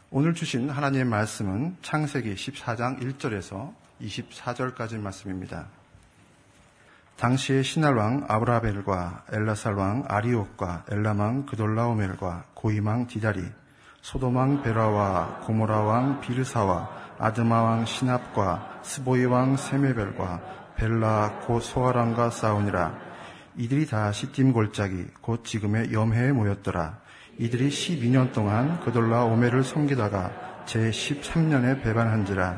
오늘 주신 하나님의 말씀은 창세기 14장 1절에서 24절까지 말씀입니다. 당시의 신할왕 아브라벨과 엘라살왕 아리옥과 엘람왕 그돌라오멜과 고임왕 디다리, 소돔왕 베라와 고모라왕 비르사와 아드마왕 시납과 스보이왕 세메벨과 벨라 곧 소아람과 싸우니라. 이들이 다 시딤 골짜기 곧 지금의 염해에 모였더라. 이들이 12년 동안 그돌라오멜을 섬기다가 제13년에 배반한지라.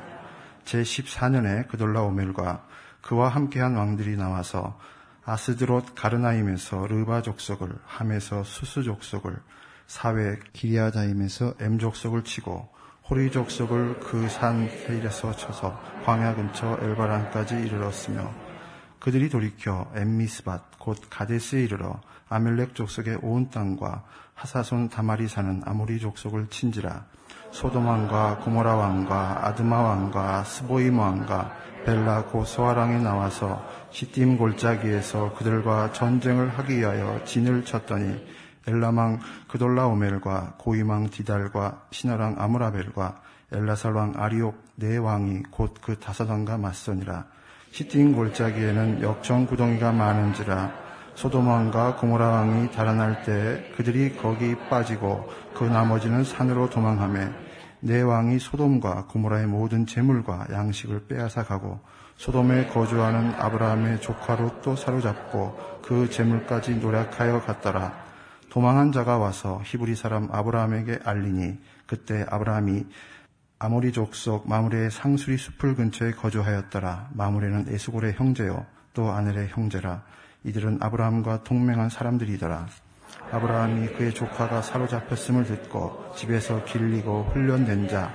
제14년에 그돌라오멜과 그와 함께한 왕들이 나와서 아스드롯 가르나임에서 르바 족속을, 함에서 수스 족속을, 사웨 기리아다임에서 엠 족속을 치고 호리 족속을 그 산 세일에서 쳐서 광야 근처 엘바란까지 이르렀으며, 그들이 돌이켜 엠미스밭 곧 가데스에 이르러 아멜렉 족속의 온 땅과 하사손 다말이 사는 아모리 족속을 친지라. 소돔 왕과 고모라 왕과 아드마 왕과 스보임 왕과 벨라 곧 소아랑이 나와서 시딤 골짜기에서 그들과 전쟁을 하기 위하여 진을 쳤더니 엘람왕 그돌라오멜과 고임왕 디달과 신하랑 아므라벨과 엘라살왕 아리옥 네 왕이 곧 그 다섯 왕과 맞서니라. 시딤 골짜기에는 역청 구덩이가 많은지라. 소돔 왕과 고모라 왕이 달아날 때 그들이 거기 빠지고 그 나머지는 산으로 도망하며, 네 왕이 소돔과 고모라의 모든 재물과 양식을 빼앗아 가고 소돔에 거주하는 아브라함의 조카 롯도 사로잡고 그 재물까지 노략하여 갔더라. 도망한 자가 와서 히브리 사람 아브라함에게 알리니, 그때 아브라함이 아모리 족속 마므레의 상수리 숲을 근처에 거주하였더라. 마므레는 에스골의 형제요 또 아넬의 형제라. 이들은 아브라함과 동맹한 사람들이더라. 아브라함이 그의 조카가 사로잡혔음을 듣고 집에서 길리고 훈련된 자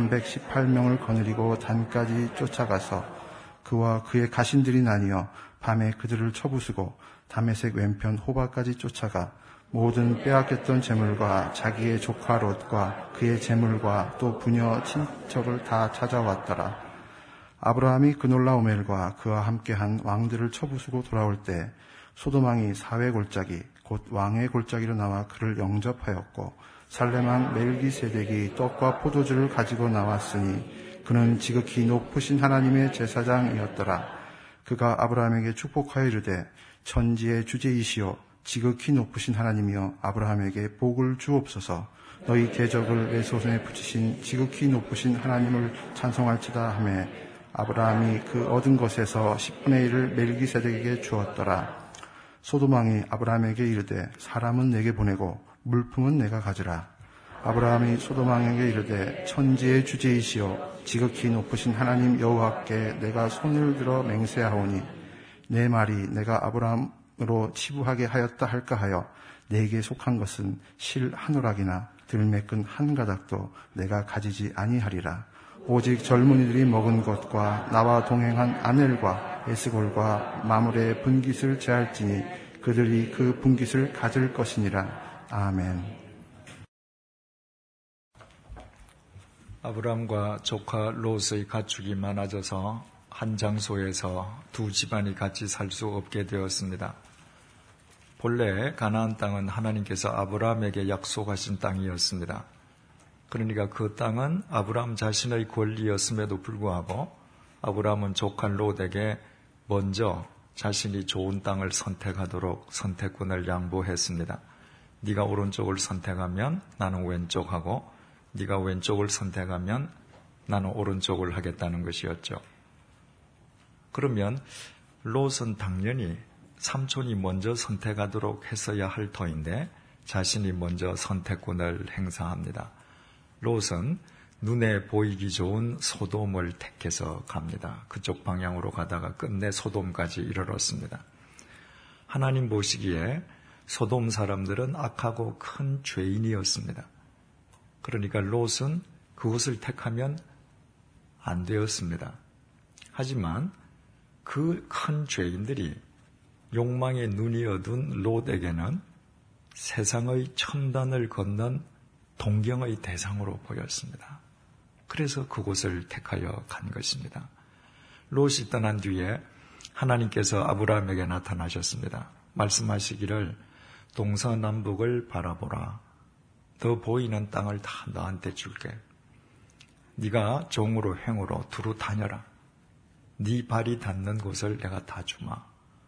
318명을 거느리고 단까지 쫓아가서 그와 그의 가신들이 나뉘어 밤에 그들을 쳐부수고 다메섹 왼편 호바까지 쫓아가 모든 빼앗겼던 재물과 자기의 조카 롯과 그의 재물과 또 부녀 친척을 다 찾아왔더라. 아브라함이 그돌라오멜과 그와 함께한 왕들을 쳐부수고 돌아올 때 소돔왕이 사회 골짜기 곧 왕의 골짜기로 나와 그를 영접하였고, 살렘왕 멜기세덱이 떡과 포도주를 가지고 나왔으니 그는 지극히 높으신 하나님의 제사장이었더라. 그가 아브라함에게 축복하여 이르되, 천지의 주제이시오 지극히 높으신 하나님이여 아브라함에게 복을 주옵소서. 너희 대적을 내 손에 붙이신 지극히 높으신 하나님을 찬송할지다 하매, 아브라함이 그 얻은 것에서 10분의 1을 멜기세덱에게 주었더라. 소돔왕이 아브라함에게 이르되, 사람은 내게 보내고 물품은 내가 가지라. 아브라함이 소돔왕에게 이르되, 천지의 주제이시여 지극히 높으신 하나님 여호와께 내가 손을 들어 맹세하오니 내 말이 내가 아브라함으로 치부하게 하였다 할까 하여 내게 속한 것은 실 한 오락이나 들매끈 한 가닥도 내가 가지지 아니하리라. 오직 젊은이들이 먹은 것과 나와 동행한 아넬과 에스골과 마므레의 분깃을 제할지니 그들이 그 분깃을 가질 것이니라. 아멘. 아브람과 조카 롯의 가축이 많아져서 한 장소에서 두 집안이 같이 살 수 없게 되었습니다. 본래 가나안 땅은 하나님께서 아브라함에게 약속하신 땅이었습니다. 그러니까 그 땅은 아브라함 자신의 권리였음에도 불구하고 아브라함은 조카 롯에게 먼저 자신이 좋은 땅을 선택하도록 선택권을 양보했습니다. 네가 오른쪽을 선택하면 나는 왼쪽하고, 네가 왼쪽을 선택하면 나는 오른쪽을 하겠다는 것이었죠. 그러면 롯은 당연히 삼촌이 먼저 선택하도록 했어야 할 터인데 자신이 먼저 선택권을 행사합니다. 롯은 눈에 보이기 좋은 소돔을 택해서 갑니다. 그쪽 방향으로 가다가 끝내 소돔까지 이르렀습니다. 하나님 보시기에 소돔 사람들은 악하고 큰 죄인이었습니다. 그러니까 롯은 그곳을 택하면 안 되었습니다. 하지만 그 큰 죄인들이 욕망의 눈이 어두운 롯에게는 세상의 첨단을 건넌 동경의 대상으로 보였습니다. 그래서 그곳을 택하여 간 것입니다. 롯이 떠난 뒤에 하나님께서 아브라함에게 나타나셨습니다. 말씀하시기를 동서남북을 바라보라. 더 보이는 땅을 다 너한테 줄게. 네가 종으로 행으로 두루 다녀라. 네 발이 닿는 곳을 내가 다 주마.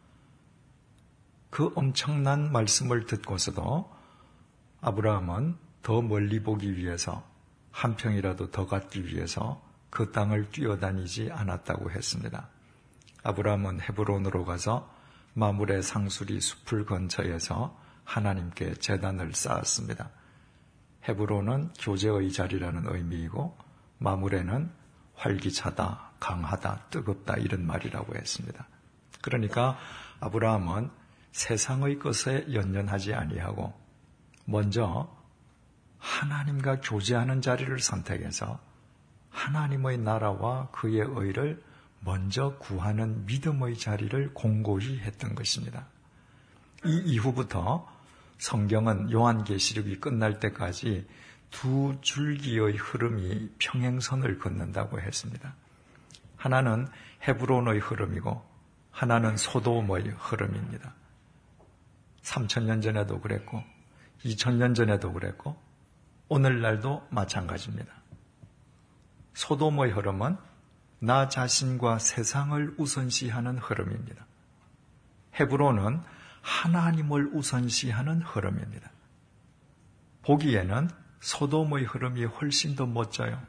그 엄청난 말씀을 듣고서도 아브라함은 더 멀리 보기 위해서 한 평이라도 더 갖기 위해서 그 땅을 뛰어다니지 않았다고 했습니다. 아브라함은 헤브론으로 가서 마므레 상수리 숲을 근처에서 하나님께 제단을 쌓았습니다. 헤브론은 교제의 자리라는 의미이고 마므레는 활기차다, 강하다, 뜨겁다 이런 말이라고 했습니다. 그러니까 아브라함은 세상의 것에 연연하지 아니하고 먼저 하나님과 교제하는 자리를 선택해서 하나님의 나라와 그의 의를 먼저 구하는 믿음의 자리를 공고히 했던 것입니다. 이 이후부터 성경은 요한계시록이 끝날 때까지 두 줄기의 흐름이 평행선을 걷는다고 했습니다. 하나는 헤브론의 흐름이고 하나는 소돔의 흐름입니다. 3000년 전에도 그랬고 2000년 전에도 그랬고 오늘날도 마찬가지입니다. 소돔의 흐름은 나 자신과 세상을 우선시하는 흐름입니다. 헤브론은 하나님을 우선시하는 흐름입니다. 보기에는 소돔의 흐름이 훨씬 더 멋져요.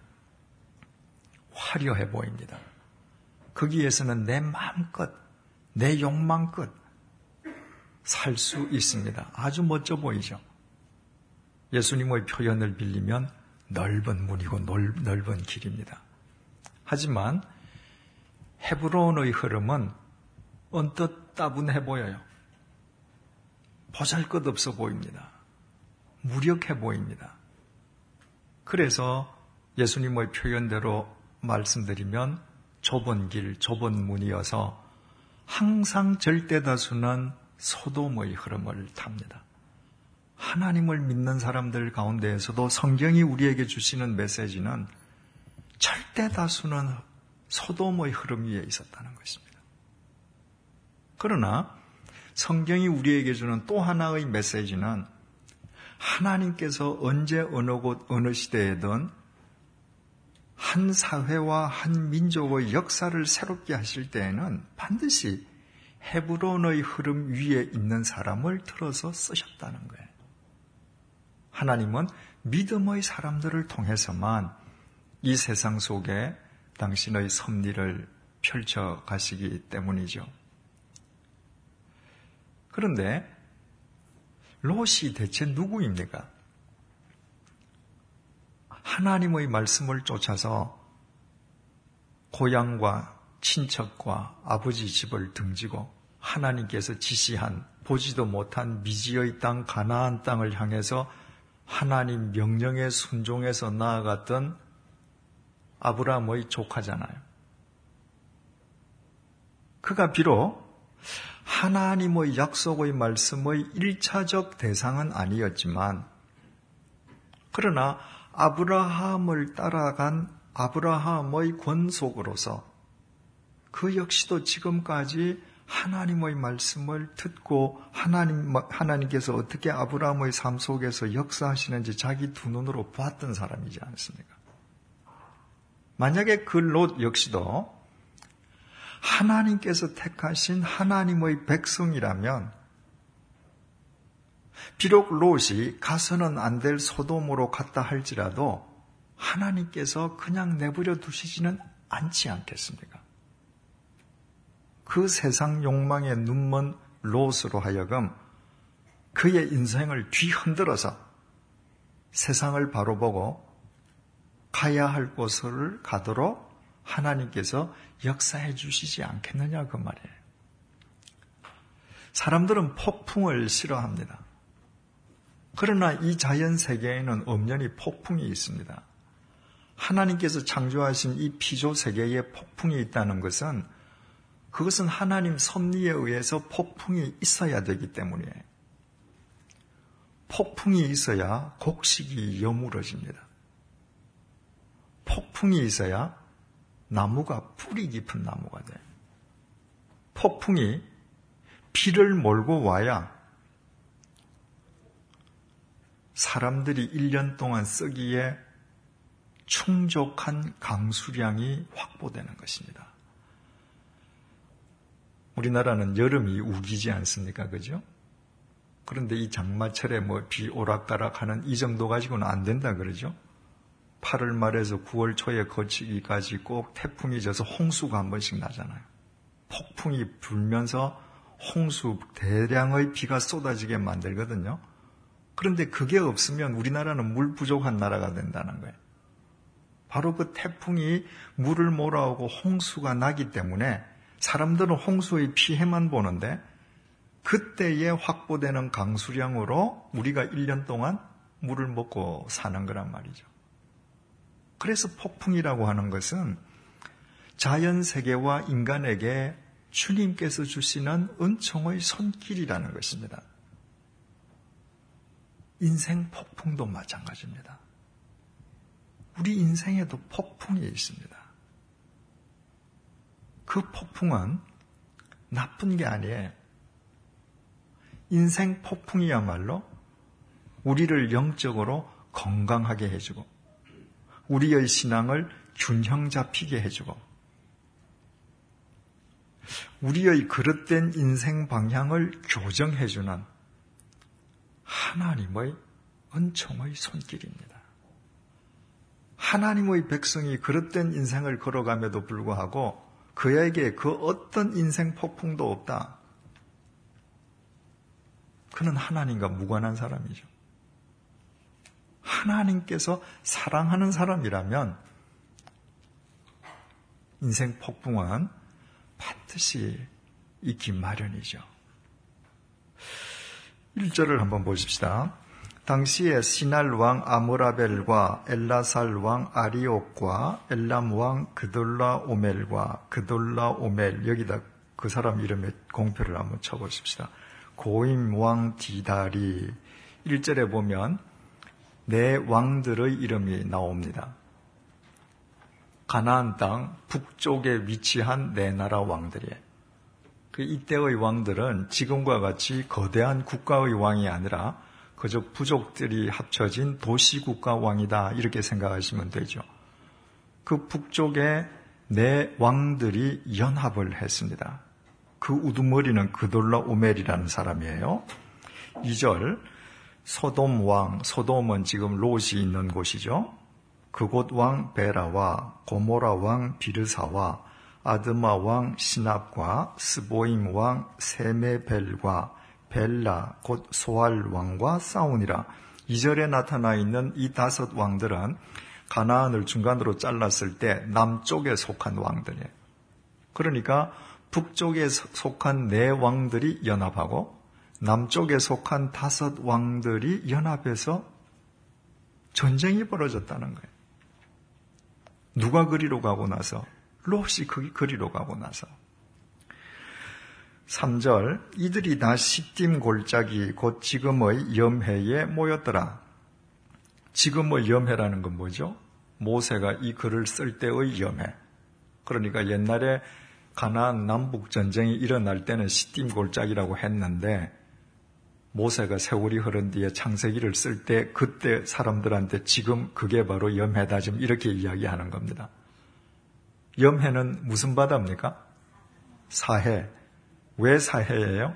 화려해 보입니다. 거기에서는 내 마음껏, 내 욕망껏 살 수 있습니다. 아주 멋져 보이죠. 예수님의 표현을 빌리면 넓은 문이고 넓은 길입니다. 하지만 헤브론의 흐름은 언뜻 따분해 보여요. 보잘것없어 보입니다. 무력해 보입니다. 그래서 예수님의 표현대로 말씀드리면 좁은 길, 좁은 문이어서 항상 절대다수는 소돔의 흐름을 탑니다. 하나님을 믿는 사람들 가운데에서도 성경이 우리에게 주시는 메시지는 절대다수는 소돔의 흐름 위에 있었다는 것입니다. 그러나 성경이 우리에게 주는 또 하나의 메시지는 하나님께서 언제 어느 곳 어느 시대에든 한 사회와 한 민족의 역사를 새롭게 하실 때에는 반드시 헤브론의 흐름 위에 있는 사람을 들어서 쓰셨다는 거예요. 하나님은 믿음의 사람들을 통해서만 이 세상 속에 당신의 섭리를 펼쳐 가시기 때문이죠. 그런데 롯이 대체 누구입니까? 하나님의 말씀을 쫓아서 고향과 친척과 아버지 집을 등지고 하나님께서 지시한 보지도 못한 미지의 땅 가나안 땅을 향해서 하나님 명령에 순종해서 나아갔던 아브라함의 조카잖아요. 그가 비록 하나님의 약속의 말씀의 1차적 대상은 아니었지만 그러나 아브라함을 따라간 아브라함의 권속으로서 그 역시도 지금까지 하나님의 말씀을 듣고 하나님께서 어떻게 아브라함의 삶 속에서 역사하시는지 자기 두 눈으로 봤던 사람이지 않습니까? 만약에 그 롯 역시도 하나님께서 택하신 하나님의 백성이라면 비록 롯이 가서는 안 될 소돔으로 갔다 할지라도 하나님께서 그냥 내버려 두시지는 않지 않겠습니까? 그 세상 욕망에 눈먼 롯으로 하여금 그의 인생을 뒤흔들어서 세상을 바로 보고 가야 할 곳을 가도록 하나님께서 역사해 주시지 않겠느냐 그 말이에요. 사람들은 폭풍을 싫어합니다. 그러나 이 자연 세계에는 엄연히 폭풍이 있습니다. 하나님께서 창조하신 이 피조 세계에 폭풍이 있다는 것은 그것은 하나님 섭리에 의해서 폭풍이 있어야 되기 때문이에요. 폭풍이 있어야 곡식이 여물어집니다. 폭풍이 있어야 나무가 뿌리 깊은 나무가 돼요. 폭풍이 비를 몰고 와야 사람들이 1년 동안 쓰기에 충족한 강수량이 확보되는 것입니다. 우리나라는 여름이 우기지 않습니까? 그죠? 그런데 이 장마철에 비 오락가락하는 이 정도 가지고는 안 된다 그러죠? 8월 말에서 9월 초에 거치기까지 꼭 태풍이 져서 홍수가 한 번씩 나잖아요. 폭풍이 불면서 홍수, 대량의 비가 쏟아지게 만들거든요. 그런데 그게 없으면 우리나라는 물 부족한 나라가 된다는 거예요. 바로 그 태풍이 물을 몰아오고 홍수가 나기 때문에 사람들은 홍수의 피해만 보는데 그때에 확보되는 강수량으로 우리가 1년 동안 물을 먹고 사는 거란 말이죠. 그래서 폭풍이라고 하는 것은 자연세계와 인간에게 주님께서 주시는 은총의 손길이라는 것입니다. 인생 폭풍도 마찬가지입니다. 우리 인생에도 폭풍이 있습니다. 그 폭풍은 나쁜 게 아니에요. 인생 폭풍이야말로 우리를 영적으로 건강하게 해주고 우리의 신앙을 균형 잡히게 해주고 우리의 그릇된 인생 방향을 교정해주는 하나님의 은총의 손길입니다. 하나님의 백성이 그릇된 인생을 걸어감에도 불구하고 그에게 그 어떤 인생 폭풍도 없다. 그는 하나님과 무관한 사람이죠. 하나님께서 사랑하는 사람이라면 인생 폭풍은 반드시 있기 마련이죠. 1절을 한번 보십시다. 당시에 시날 왕 아므라벨과 엘라살 왕 아리옥과 엘람 왕 그돌라오멜과 그돌라오멜, 여기다 그 사람 이름의 공표를 한번 쳐보십시다. 고임 왕 디달이 1절에 보면 네 왕들의 이름이 나옵니다. 가나안 땅 북쪽에 위치한 네 나라 왕들이에요. 이때의 왕들은 지금과 같이 거대한 국가의 왕이 아니라 그저 부족들이 합쳐진 도시국가 왕이다, 이렇게 생각하시면 되죠. 그 북쪽에 네 왕들이 연합을 했습니다. 그 우두머리는 그돌라오멜이라는 사람이에요. 2절, 소돔 왕, 소돔은 지금 롯이 있는 곳이죠. 그곳 왕 베라와 고모라 왕 비르사와 아드마 왕 시납과 스보임 왕 세메벨과 벨라 곧 소알 왕과 싸우니라. 2절에 나타나 있는 이 5 왕들은 가나안을 중간으로 잘랐을 때 남쪽에 속한 왕들이에요. 그러니까 북쪽에 속한 4 왕들이 연합하고 남쪽에 속한 5 왕들이 연합해서 전쟁이 벌어졌다는 거예요. 누가 그리로 가고 나서? 롯이 그리로 가고 나서. 3절, 이들이 다 시딤 골짜기 곧 지금의 염해에 모였더라. 지금의 염해라는 건 뭐죠? 모세가 이 글을 쓸 때의 염해. 그러니까 옛날에 가나안 남북 전쟁이 일어날 때는 시딤 골짜기라고 했는데 모세가 세월이 흐른 뒤에 창세기를 쓸 때 그때 사람들한테 지금 그게 바로 염해다, 지금 이렇게 이야기하는 겁니다. 염해는 무슨 바다입니까? 사해. 왜 사해예요?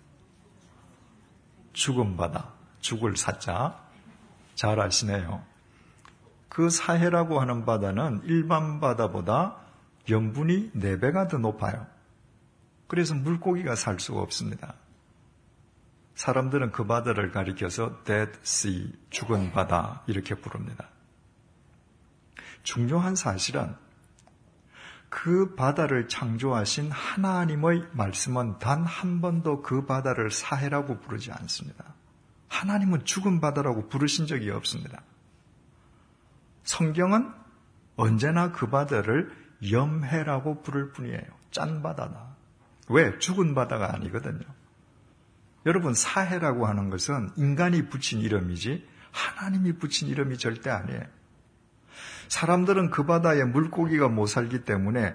죽은 바다. 죽을 사자. 잘 아시네요. 그 사해라고 하는 바다는 일반 바다보다 염분이 4배가 더 높아요. 그래서 물고기가 살 수가 없습니다. 사람들은 그 바다를 가리켜서 Dead Sea, 죽은 바다, 이렇게 부릅니다. 중요한 사실은 그 바다를 창조하신 하나님의 말씀은 단 한 번도 그 바다를 사해라고 부르지 않습니다. 하나님은 죽은 바다라고 부르신 적이 없습니다. 성경은 언제나 그 바다를 염해라고 부를 뿐이에요. 짠 바다다. 왜? 죽은 바다가 아니거든요. 여러분, 사해라고 하는 것은 인간이 붙인 이름이지 하나님이 붙인 이름이 절대 아니에요. 사람들은 그 바다에 물고기가 못 살기 때문에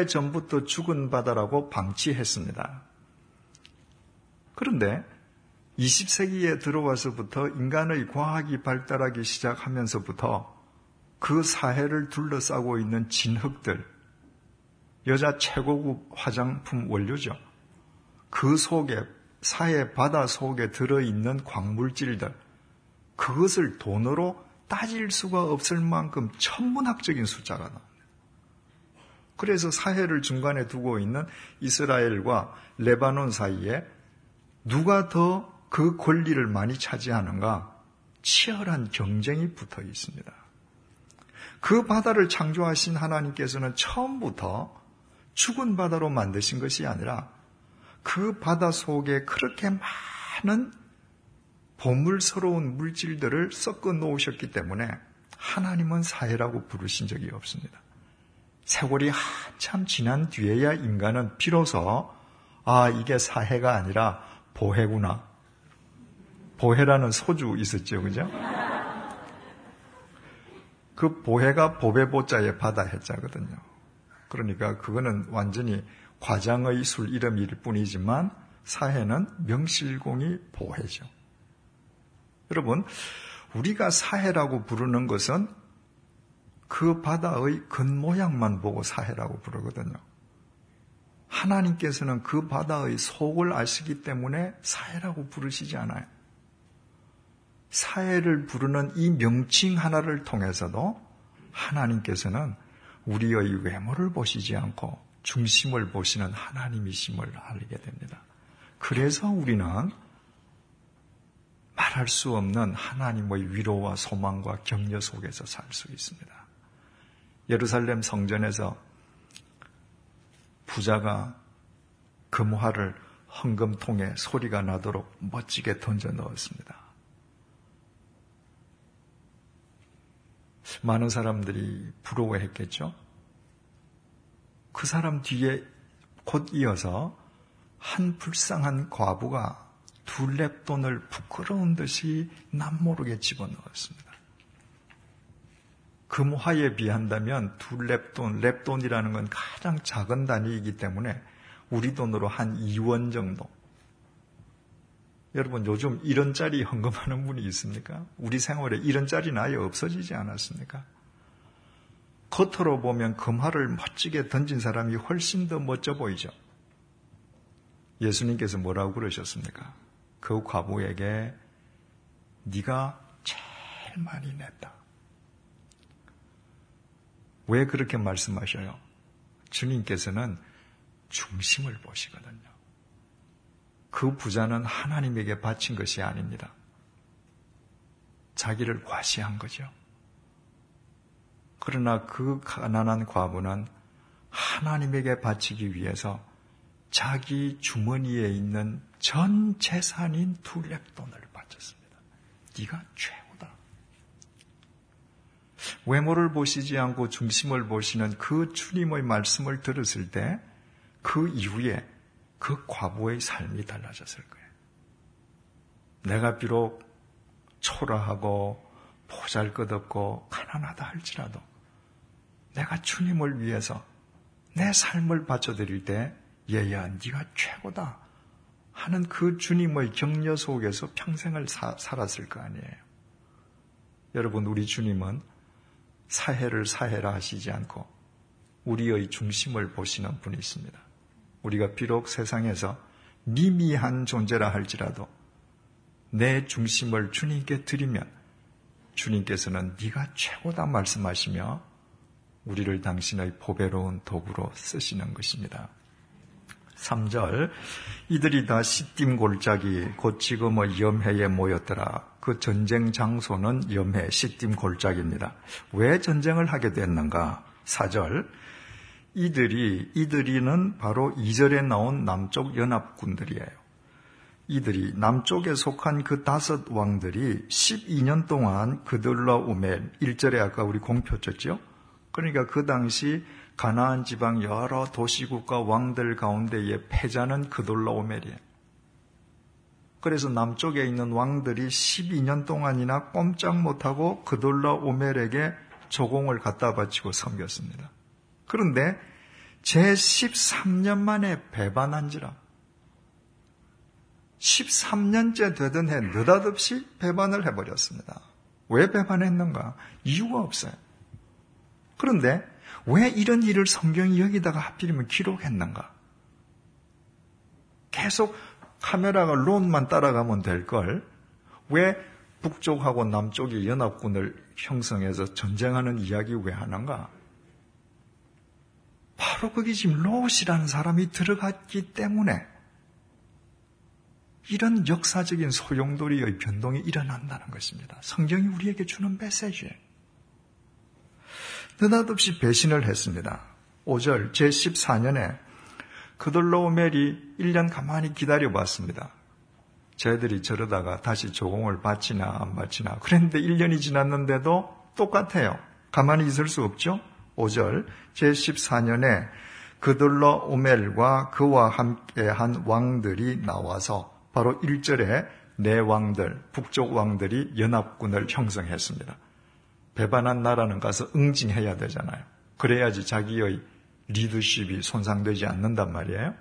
오래전부터 죽은 바다라고 방치했습니다. 그런데 20세기에 들어와서부터 인간의 과학이 발달하기 시작하면서부터 그 사해를 둘러싸고 있는 진흙들, 여자 최고급 화장품 원료죠. 그 속에, 사해 바다 속에 들어있는 광물질들, 그것을 돈으로 따질 수가 없을 만큼 천문학적인 숫자가 나옵니다. 그래서 사해를 중간에 두고 있는 이스라엘과 레바논 사이에 누가 더 그 권리를 많이 차지하는가 치열한 경쟁이 붙어 있습니다. 그 바다를 창조하신 하나님께서는 처음부터 죽은 바다로 만드신 것이 아니라 그 바다 속에 그렇게 많은 보물스러운 물질들을 섞어 놓으셨기 때문에 하나님은 사해라고 부르신 적이 없습니다. 세월이 한참 지난 뒤에야 인간은 비로소 이게 사해가 아니라 보해구나. 보해라는 소주 있었죠, 그죠? 그 보해가 보배보자의 바다 해자거든요. 그러니까 그거는 완전히 과장의 술 이름일 뿐이지만 사해는 명실공히 보해죠. 여러분, 우리가 사해라고 부르는 것은 그 바다의 겉모양만 보고 사해라고 부르거든요. 하나님께서는 그 바다의 속을 아시기 때문에 사해라고 부르시지 않아요. 사해를 부르는 이 명칭 하나를 통해서도 하나님께서는 우리의 외모를 보시지 않고 중심을 보시는 하나님이심을 알게 됩니다. 그래서 우리는 말할 수 없는 하나님의 위로와 소망과 격려 속에서 살 수 있습니다. 예루살렘 성전에서 부자가 금화를 헌금통에 소리가 나도록 멋지게 던져 넣었습니다. 많은 사람들이 부러워했겠죠? 그 사람 뒤에 곧 이어서 한 불쌍한 과부가 두 렙돈을 부끄러운 듯이 남모르게 집어넣었습니다. 금화에 비한다면 두 렙돈, 렙돈이라는 건 가장 작은 단위이기 때문에 우리 돈으로 한 2원 정도. 여러분, 요즘 1원짜리 헌금하는 분이 있습니까? 우리 생활에 1원짜리는 아예 없어지지 않았습니까? 겉으로 보면 금화를 멋지게 던진 사람이 훨씬 더 멋져 보이죠. 예수님께서 뭐라고 그러셨습니까? 그 과부에게 네가 제일 많이 냈다. 왜 그렇게 말씀하셔요? 주님께서는 중심을 보시거든요. 그 부자는 하나님에게 바친 것이 아닙니다. 자기를 과시한 거죠. 그러나 그 가난한 과부는 하나님에게 바치기 위해서 자기 주머니에 있는 전 재산인 두 렙돈을 바쳤습니다. 네가 최고다. 외모를 보시지 않고 중심을 보시는 그 주님의 말씀을 들었을 때 그 이후에 그 과부의 삶이 달라졌을 거예요. 내가 비록 초라하고 보잘것없고 가난하다 할지라도 내가 주님을 위해서 내 삶을 바쳐드릴 때 얘야 네가 최고다 하는 그 주님의 격려 속에서 평생을 살았을 거 아니에요. 여러분, 우리 주님은 사해를 사해라 하시지 않고 우리의 중심을 보시는 분이십니다. 우리가 비록 세상에서 미미한 존재라 할지라도 내 중심을 주님께 드리면 주님께서는 네가 최고다 말씀하시며 우리를 당신의 보배로운 도구로 쓰시는 것입니다. 3절, 이들이 다 시딤 골짜기 곧 지금의 염해에 모였더라. 그 전쟁 장소는 염해 시딤 골짜기입니다. 왜 전쟁을 하게 됐는가? 4절, 이들이는 바로 2절에 나온 남쪽 연합군들이에요. 이들이 남쪽에 속한 그 5 왕들이 12년 동안 그돌라오멜, 1절에 아까 우리 공표 쳤죠? 그러니까 그 당시 가나안 지방 여러 도시국가 왕들 가운데의 패자는 그돌라오멜이에요. 그래서 남쪽에 있는 왕들이 12년 동안이나 꼼짝 못하고 그돌라오멜에게 조공을 갖다 바치고 섬겼습니다. 그런데 제 13년 만에 배반한지라 13년째 되던 해 느닷없이 배반을 해버렸습니다. 왜 배반했는가? 이유가 없어요. 그런데 왜 이런 일을 성경이 여기다가 하필이면 기록했는가? 계속 카메라가 롯만 따라가면 될 걸 왜 북쪽하고 남쪽이 연합군을 형성해서 전쟁하는 이야기 왜 하는가? 바로 거기 지금 롯이라는 사람이 들어갔기 때문에 이런 역사적인 소용돌이의 변동이 일어난다는 것입니다. 성경이 우리에게 주는 메시지예요. 느닷없이 배신을 했습니다. 5절 제14년에 그돌로오멜이 1년 가만히 기다려봤습니다. 쟤들이 저러다가 다시 조공을 바치나 안 바치나. 그런데 1년이 지났는데도 똑같아요. 가만히 있을 수 없죠. 5절 제14년에 그돌로오멜과 그와 함께한 왕들이 나와서 바로 1절에 네 왕들, 북쪽 왕들이 연합군을 형성했습니다. 배반한 나라는 가서 응징해야 되잖아요. 그래야지 자기의 리더십이 손상되지 않는단 말이에요.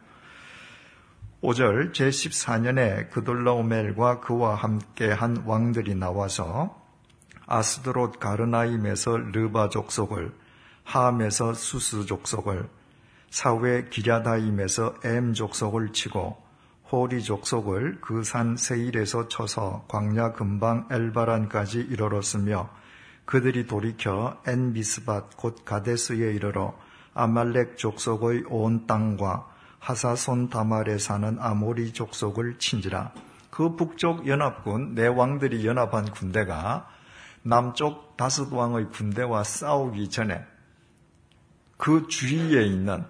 5절 제14년에 그돌라오멜과 그와 함께한 왕들이 나와서 아스드롯 가르나임에서 르바 족속을, 함에서 수스 족속을, 사회 기랴다임에서 엠 족속을 치고 호리 족속을 그 산 세일에서 쳐서 광야 근방 엘바란까지 이르렀으며 그들이 돌이켜 엔비스밭 곧 가데스에 이르러 아말렉 족속의 온 땅과 하사손 다말에 사는 아모리 족속을 친지라. 그 북쪽 연합군 네 왕들이 연합한 군대가 남쪽 다섯 왕의 군대와 싸우기 전에 그 주위에 있는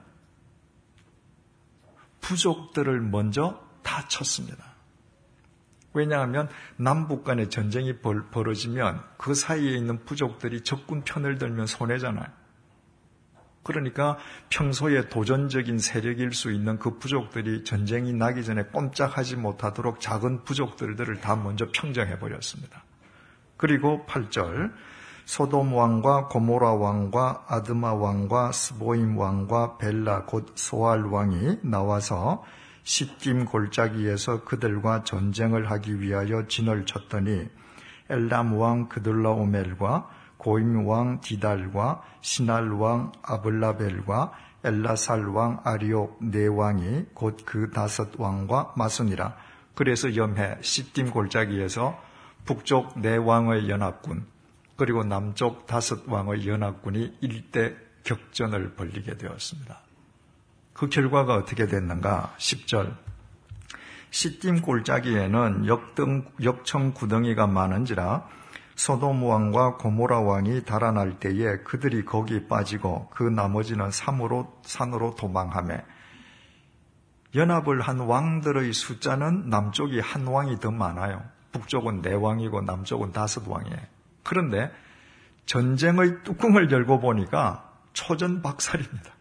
부족들을 먼저 다 쳤습니다. 왜냐하면 남북 간의 전쟁이 벌어지면 그 사이에 있는 부족들이 적군 편을 들면 손해잖아요. 그러니까 평소에 도전적인 세력일 수 있는 그 부족들이 전쟁이 나기 전에 꼼짝하지 못하도록 작은 부족들을 다 먼저 평정해버렸습니다. 그리고 8절 소돔 왕과 고모라 왕과 아드마 왕과 스보임 왕과 벨라 곧 소알 왕이 나와서 시딤 골짜기에서 그들과 전쟁을 하기 위하여 진을 쳤더니 엘람 왕 그들라오멜과 고임 왕 디달과 시날 왕 아블라벨과 엘라살 왕 아리옥 네 왕이 곧 그 다섯 왕과 맞으니라. 그래서 염해 시딤 골짜기에서 북쪽 네 왕의 연합군 그리고 남쪽 다섯 왕의 연합군이 일대 격전을 벌이게 되었습니다. 그 결과가 어떻게 됐는가? 10절 시딤 골짜기에는 역청 구덩이가 많은지라 소돔 왕과 고모라 왕이 달아날 때에 그들이 거기 빠지고 그 나머지는 산으로 도망하며 연합을 한 왕들의 숫자는 남쪽이 한 왕이 더 많아요. 북쪽은 네 왕이고 남쪽은 다섯 왕이에요. 그런데 전쟁의 뚜껑을 열고 보니까 초전박살입니다.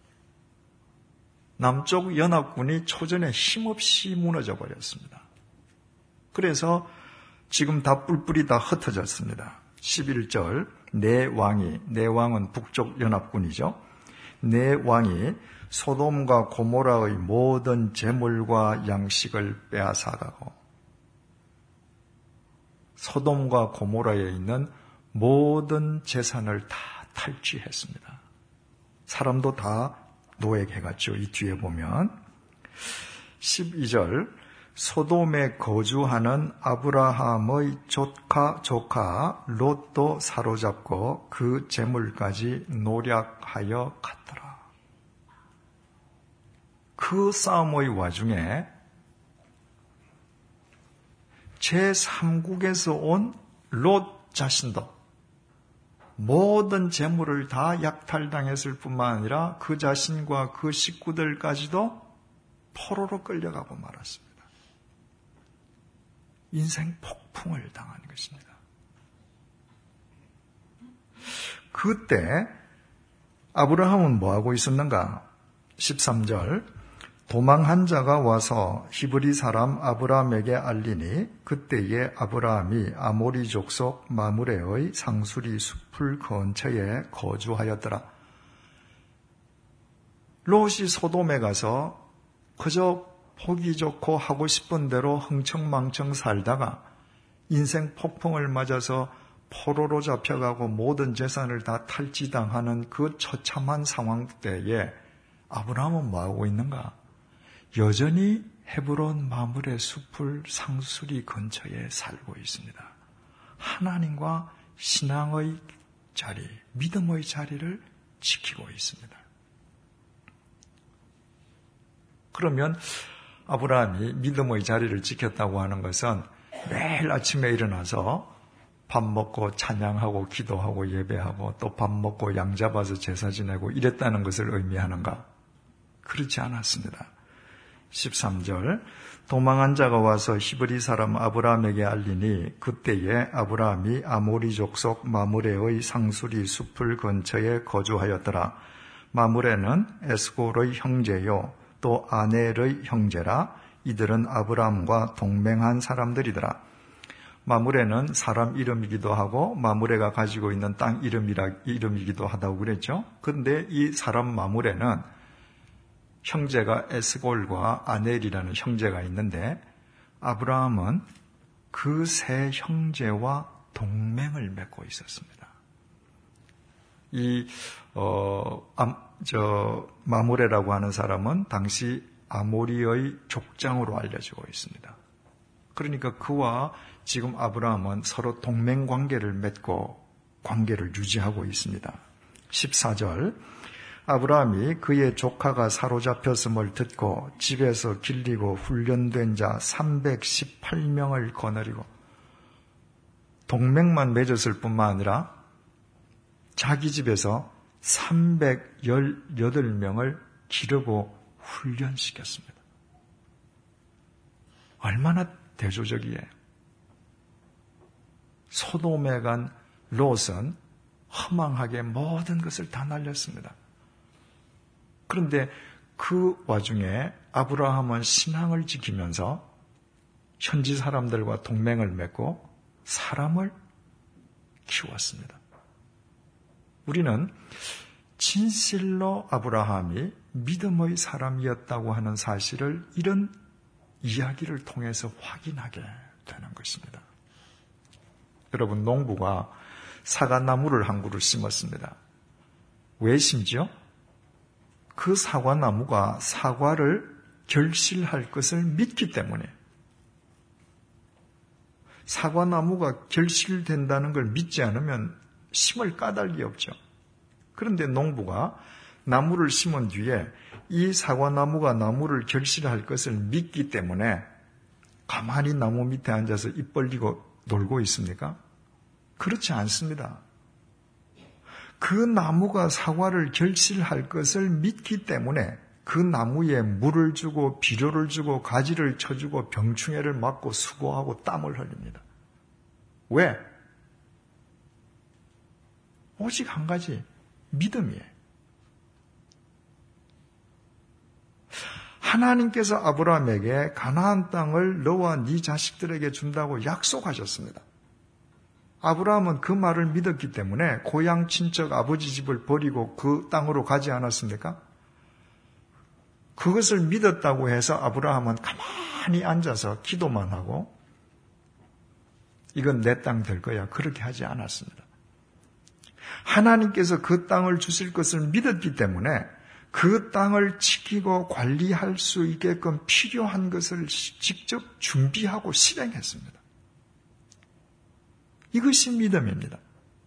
남쪽 연합군이 초전에 힘없이 무너져 버렸습니다. 그래서 지금 다 뿔뿔이 다 흩어졌습니다. 11절 네 왕은 북쪽 연합군이죠. 네 왕이 소돔과 고모라의 모든 재물과 양식을 빼앗아가고 소돔과 고모라에 있는 모든 재산을 다 탈취했습니다. 사람도 다 노획해갔죠. 이 뒤에 보면 12절 소돔에 거주하는 아브라함의 조카 롯도 사로잡고 그 재물까지 노략하여 갔더라. 그 싸움의 와중에 제3국에서 온 롯 자신도 모든 재물을 다 약탈당했을 뿐만 아니라 그 자신과 그 식구들까지도 포로로 끌려가고 말았습니다. 인생 폭풍을 당한 것입니다. 그때 아브라함은 뭐하고 있었는가? 13절 도망한 자가 와서 히브리 사람 아브라함에게 알리니 그때에 아브라함이 아모리 족속 마므레의 상수리 숲을 근처에 거주하였더라. 롯이 소돔에 가서 그저 보기 좋고 하고 싶은 대로 흥청망청 살다가 인생 폭풍을 맞아서 포로로 잡혀가고 모든 재산을 다 탈취당하는 그 처참한 상황 때에 아브라함은 뭐하고 있는가? 여전히 헤브론 마므레 숲을 상수리 근처에 살고 있습니다. 하나님과 신앙의 자리, 믿음의 자리를 지키고 있습니다. 그러면 아브라함이 믿음의 자리를 지켰다고 하는 것은 매일 아침에 일어나서 밥 먹고 찬양하고 기도하고 예배하고 또 밥 먹고 양 잡아서 제사 지내고 이랬다는 것을 의미하는가? 그렇지 않았습니다. 13절 도망한 자가 와서 히브리 사람 아브라함에게 알리니 그때에 아브라함이 아모리 족속 마므레의 상수리 숲을 근처에 거주하였더라. 마므레는 에스골의 형제요 또 아넬의 형제라. 이들은 아브라함과 동맹한 사람들이더라. 마므레는 사람 이름이기도 하고 마므레가 가지고 있는 땅 이름이기도 하다고 그랬죠. 그런데 이 사람 마므레는 형제가 에스골과 아넬이라는 형제가 있는데 아브라함은 그 세 형제와 동맹을 맺고 있었습니다. 마므레라고 하는 사람은 당시 아모리의 족장으로 알려지고 있습니다. 그러니까 그와 지금 아브라함은 서로 동맹 관계를 맺고 관계를 유지하고 있습니다. 14절 아브라함이 그의 조카가 사로잡혔음을 듣고 집에서 길리고 훈련된 자 318명을 거느리고 동맹만 맺었을 뿐만 아니라 자기 집에서 318명을 기르고 훈련시켰습니다. 얼마나 대조적이에요. 소돔에 간 롯은 허망하게 모든 것을 다 날렸습니다. 그런데 그 와중에 아브라함은 신앙을 지키면서 현지 사람들과 동맹을 맺고 사람을 키웠습니다. 우리는 진실로 아브라함이 믿음의 사람이었다고 하는 사실을 이런 이야기를 통해서 확인하게 되는 것입니다. 여러분, 농부가 사과나무를 한 그루 심었습니다. 왜 심지요? 그 사과나무가 사과를 결실할 것을 믿기 때문에. 사과나무가 결실된다는 걸 믿지 않으면 심을 까닭이 없죠. 그런데 농부가 나무를 심은 뒤에 이 사과나무가 나무를 결실할 것을 믿기 때문에 가만히 나무 밑에 앉아서 입 벌리고 놀고 있습니까? 그렇지 않습니다. 그 나무가 사과를 결실할 것을 믿기 때문에 그 나무에 물을 주고 비료를 주고 가지를 쳐주고 병충해를 맞고 수고하고 땀을 흘립니다. 왜? 오직 한 가지, 믿음이에요. 하나님께서 아브라함에게 가나안 땅을 너와 네 자식들에게 준다고 약속하셨습니다. 아브라함은 그 말을 믿었기 때문에 고향 친척 아버지 집을 버리고 그 땅으로 가지 않았습니까? 그것을 믿었다고 해서 아브라함은 가만히 앉아서 기도만 하고 이건 내 땅 될 거야 그렇게 하지 않았습니다. 하나님께서 그 땅을 주실 것을 믿었기 때문에 그 땅을 지키고 관리할 수 있게끔 필요한 것을 직접 준비하고 실행했습니다. 이것이 믿음입니다.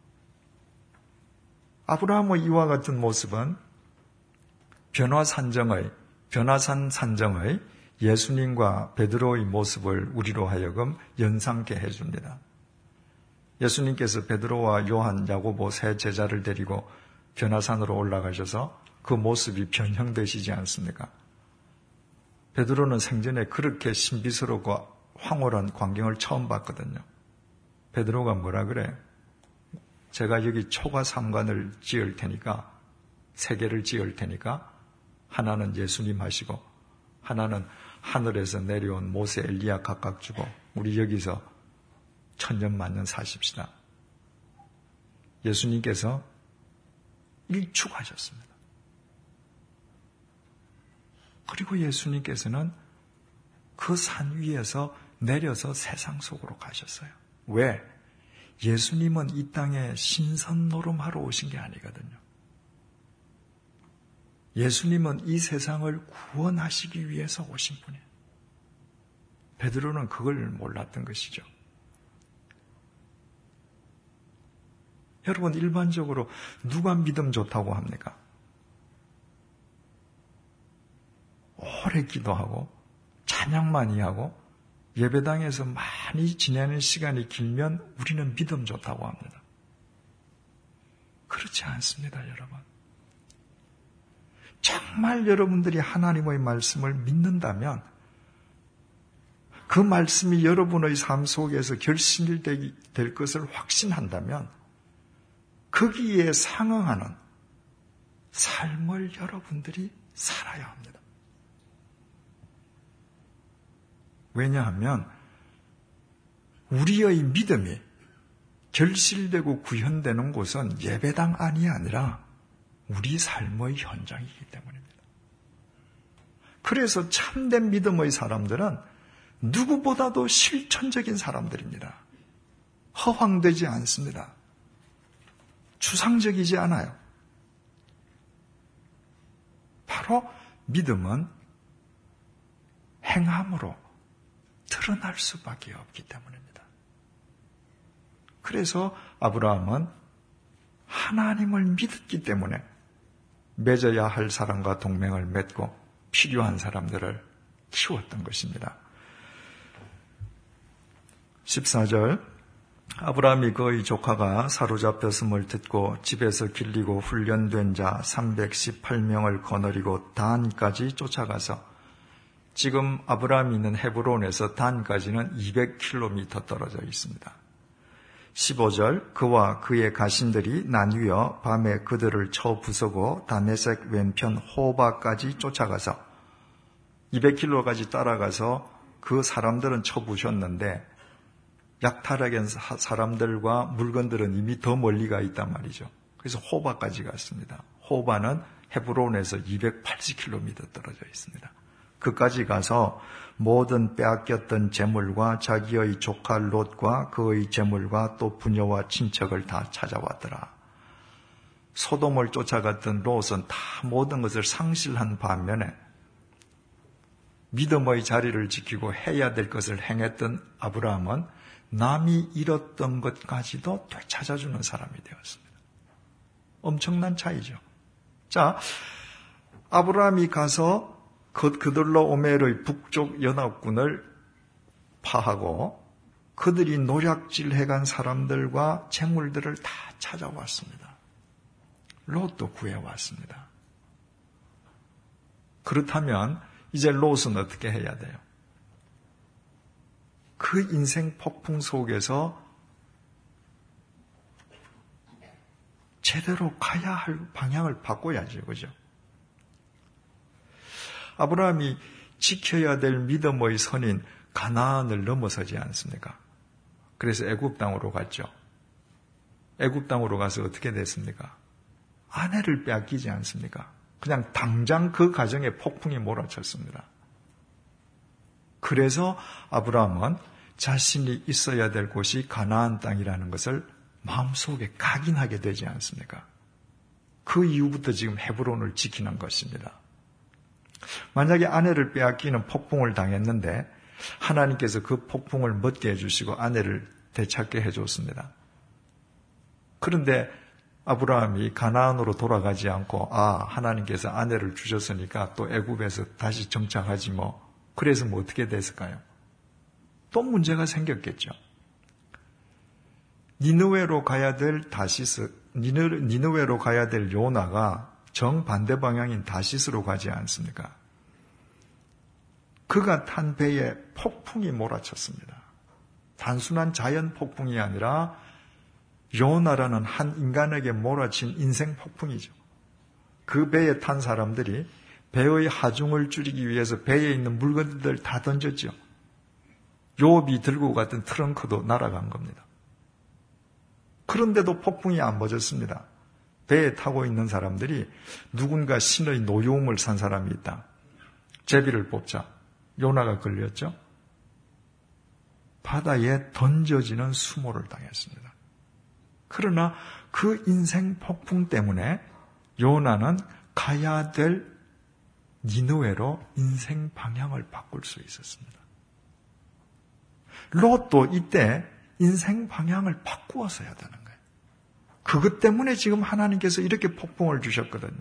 아브라함의 이와 같은 모습은 변화산 산정의 예수님과 베드로의 모습을 우리로 하여금 연상케 해줍니다. 예수님께서 베드로와 요한, 야고보 세 제자를 데리고 변화산으로 올라가셔서 그 모습이 변형되시지 않습니까? 베드로는 생전에 그렇게 신비스럽고 황홀한 광경을 처음 봤거든요. 베드로가 뭐라 그래? 제가 여기 초가 삼관을 지을 테니까, 3개를 지을 테니까 하나는 예수님 하시고 하나는 하늘에서 내려온 모세, 엘리야 각각 주고 우리 여기서 천년만년 사십시다. 예수님께서 일축하셨습니다. 그리고 예수님께서는 그 산 위에서 내려서 세상 속으로 가셨어요. 왜? 예수님은 이 땅에 신선 노름하러 오신 게 아니거든요. 예수님은 이 세상을 구원하시기 위해서 오신 분이에요. 베드로는 그걸 몰랐던 것이죠. 여러분, 일반적으로 누가 믿음 좋다고 합니까? 오래 기도하고 찬양 많이 하고 예배당에서 많이 지내는 시간이 길면 우리는 믿음 좋다고 합니다. 그렇지 않습니다, 여러분. 정말 여러분들이 하나님의 말씀을 믿는다면 그 말씀이 여러분의 삶 속에서 결실될 것을 확신한다면 거기에 상응하는 삶을 여러분들이 살아야 합니다. 왜냐하면 우리의 믿음이 결실되고 구현되는 곳은 예배당 안이 아니라 우리 삶의 현장이기 때문입니다. 그래서 참된 믿음의 사람들은 누구보다도 실천적인 사람들입니다. 허황되지 않습니다. 추상적이지 않아요. 바로 믿음은 행함으로 드러날 수밖에 없기 때문입니다. 그래서 아브라함은 하나님을 믿었기 때문에 맺어야 할 사람과 동맹을 맺고 필요한 사람들을 키웠던 것입니다. 14절, 아브라함이 그의 조카가 사로잡혔음을 듣고 집에서 길리고 훈련된 자 318명을 거느리고 단까지 쫓아가서, 지금 아브라함이 있는 헤브론에서 단까지는 200km 떨어져 있습니다. 15절, 그와 그의 가신들이 나뉘어 밤에 그들을 쳐 부수고 다메섹 왼편 호바까지 쫓아가서 200km까지 따라가서 그 사람들은 쳐 부셨는데 약탈하게 사람들과 물건들은 이미 더 멀리 가 있단 말이죠. 그래서 호바까지 갔습니다. 호바는 헤브론에서 280km 떨어져 있습니다. 그까지 가서 모든 빼앗겼던 재물과 자기의 조카 롯과 그의 재물과 또 부녀와 친척을 다 찾아왔더라. 소돔을 쫓아갔던 롯은 다 모든 것을 상실한 반면에 믿음의 자리를 지키고 해야 될 것을 행했던 아브라함은 남이 잃었던 것까지도 되찾아주는 사람이 되었습니다. 엄청난 차이죠. 자, 아브라함이 가서 그들로 오멜의 북쪽 연합군을 파하고 그들이 노략질해간 사람들과 재물들을 다 찾아왔습니다. 롯도 구해왔습니다. 그렇다면 이제 롯은 어떻게 해야 돼요? 그 인생 폭풍 속에서 제대로 가야 할 방향을 바꿔야죠. 그죠? 아브라함이 지켜야 될 믿음의 선인 가나안을 넘어서지 않습니까? 그래서 애굽 땅으로 갔죠. 애굽 땅으로 가서 어떻게 됐습니까? 아내를 빼앗기지 않습니까? 그냥 당장 그 가정에 폭풍이 몰아쳤습니다. 그래서 아브라함은 자신이 있어야 될 곳이 가나안 땅이라는 것을 마음속에 각인하게 되지 않습니까? 그 이후부터 지금 헤브론을 지키는 것입니다. 만약에 아내를 빼앗기는 폭풍을 당했는데 하나님께서 그 폭풍을 멎게 해주시고 아내를 되찾게 해줬습니다. 그런데 아브라함이 가나안으로 돌아가지 않고 하나님께서 아내를 주셨으니까 또 애굽에서 다시 정착하지 뭐. 그래서 뭐 어떻게 됐을까요? 또 문제가 생겼겠죠. 니느웨로 가야 될 니느웨로 가야 될 요나가 정반대 방향인 다시스로 가지 않습니까? 그가 탄 배에 폭풍이 몰아쳤습니다. 단순한 자연 폭풍이 아니라 요나라는 한 인간에게 몰아친 인생 폭풍이죠. 그 배에 탄 사람들이 배의 하중을 줄이기 위해서 배에 있는 물건들 다 던졌죠. 욥이 들고 갔던 트렁크도 날아간 겁니다. 그런데도 폭풍이 안 멎었습니다. 배에 타고 있는 사람들이 누군가 신의 노여움을 산 사람이 있다. 제비를 뽑자. 요나가 걸렸죠. 바다에 던져지는 수모를 당했습니다. 그러나 그 인생 폭풍 때문에 요나는 가야 될 니느웨로 인생 방향을 바꿀 수 있었습니다. 롯도 이때 인생 방향을 바꾸어서 해야 되는 거예요. 그것 때문에 지금 하나님께서 이렇게 폭풍을 주셨거든요.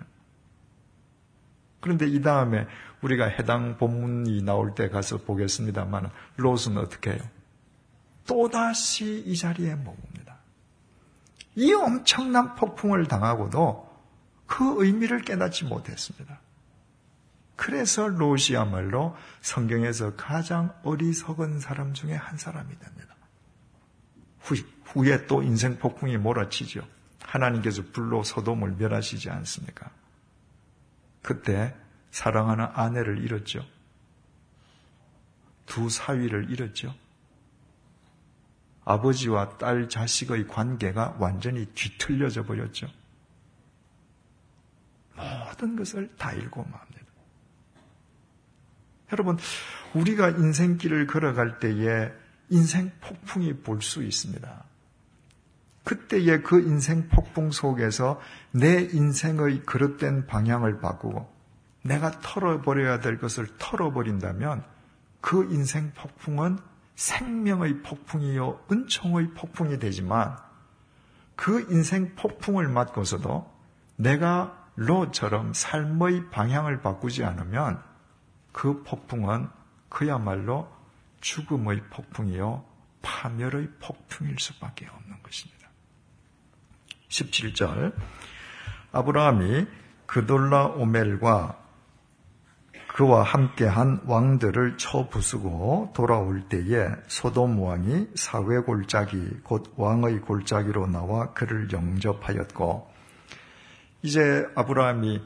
그런데 이 다음에 우리가 해당 본문이 나올 때 가서 보겠습니다만 롯은 어떻게 해요? 또다시 이 자리에 머뭅니다. 이 엄청난 폭풍을 당하고도 그 의미를 깨닫지 못했습니다. 그래서 롯이야말로 성경에서 가장 어리석은 사람 중에 한 사람이 됩니다. 후에 또 인생 폭풍이 몰아치죠. 하나님께서 불로 소돔을 멸하시지 않습니까? 그때 사랑하는 아내를 잃었죠. 두 사위를 잃었죠. 아버지와 딸 자식의 관계가 완전히 뒤틀려져 버렸죠. 모든 것을 다 잃고 맙니다. 여러분, 우리가 인생길을 걸어갈 때에 인생 폭풍이 볼 수 있습니다. 그때의 그 인생 폭풍 속에서 내 인생의 그릇된 방향을 바꾸고 내가 털어버려야 될 것을 털어버린다면 그 인생 폭풍은 생명의 폭풍이요 은총의 폭풍이 되지만 그 인생 폭풍을 맞고서도 내가 롯처럼 삶의 방향을 바꾸지 않으면 그 폭풍은 그야말로 죽음의 폭풍이요 파멸의 폭풍일 수밖에 없는 것입니다. 17절 아브라함이 그돌라오멜과 그와 함께한 왕들을 쳐 부수고 돌아올 때에 소돔 왕이 사회 골짜기 곧 왕의 골짜기로 나와 그를 영접하였고, 이제 아브라함이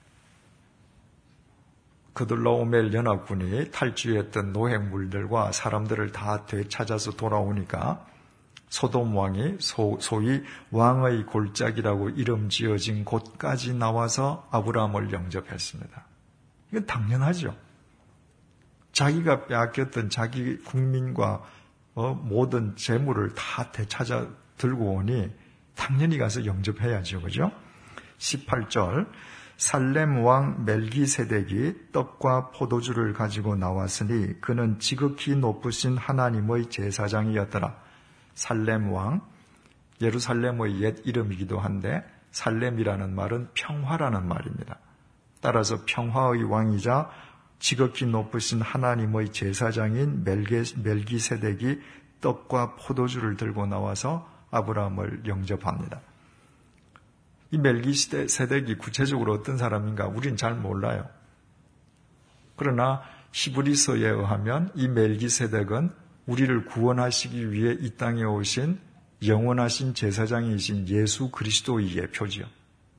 그돌라오멜 연합군이 탈주했던 노획물들과 사람들을 다 되찾아서 돌아오니까 소돔 왕이 소위 왕의 골짜기라고 이름 지어진 곳까지 나와서 아브라함을 영접했습니다. 이건 당연하죠. 자기가 빼앗겼던 자기 국민과 모든 재물을 다 되찾아 들고 오니 당연히 가서 영접해야죠. 그죠? 18절 살렘 왕 멜기세덱이 떡과 포도주를 가지고 나왔으니 그는 지극히 높으신 하나님의 제사장이었더라. 살렘 왕, 예루살렘의 옛 이름이기도 한데 살렘이라는 말은 평화라는 말입니다. 따라서 평화의 왕이자 지극히 높으신 하나님의 제사장인 멜기세덱이 떡과 포도주를 들고 나와서 아브라함을 영접합니다. 이 멜기세덱이 구체적으로 어떤 사람인가 우린 잘 몰라요. 그러나 히브리서에 의하면 이 멜기세덱은 우리를 구원하시기 위해 이 땅에 오신 영원하신 제사장이신 예수 그리스도의 예표지요.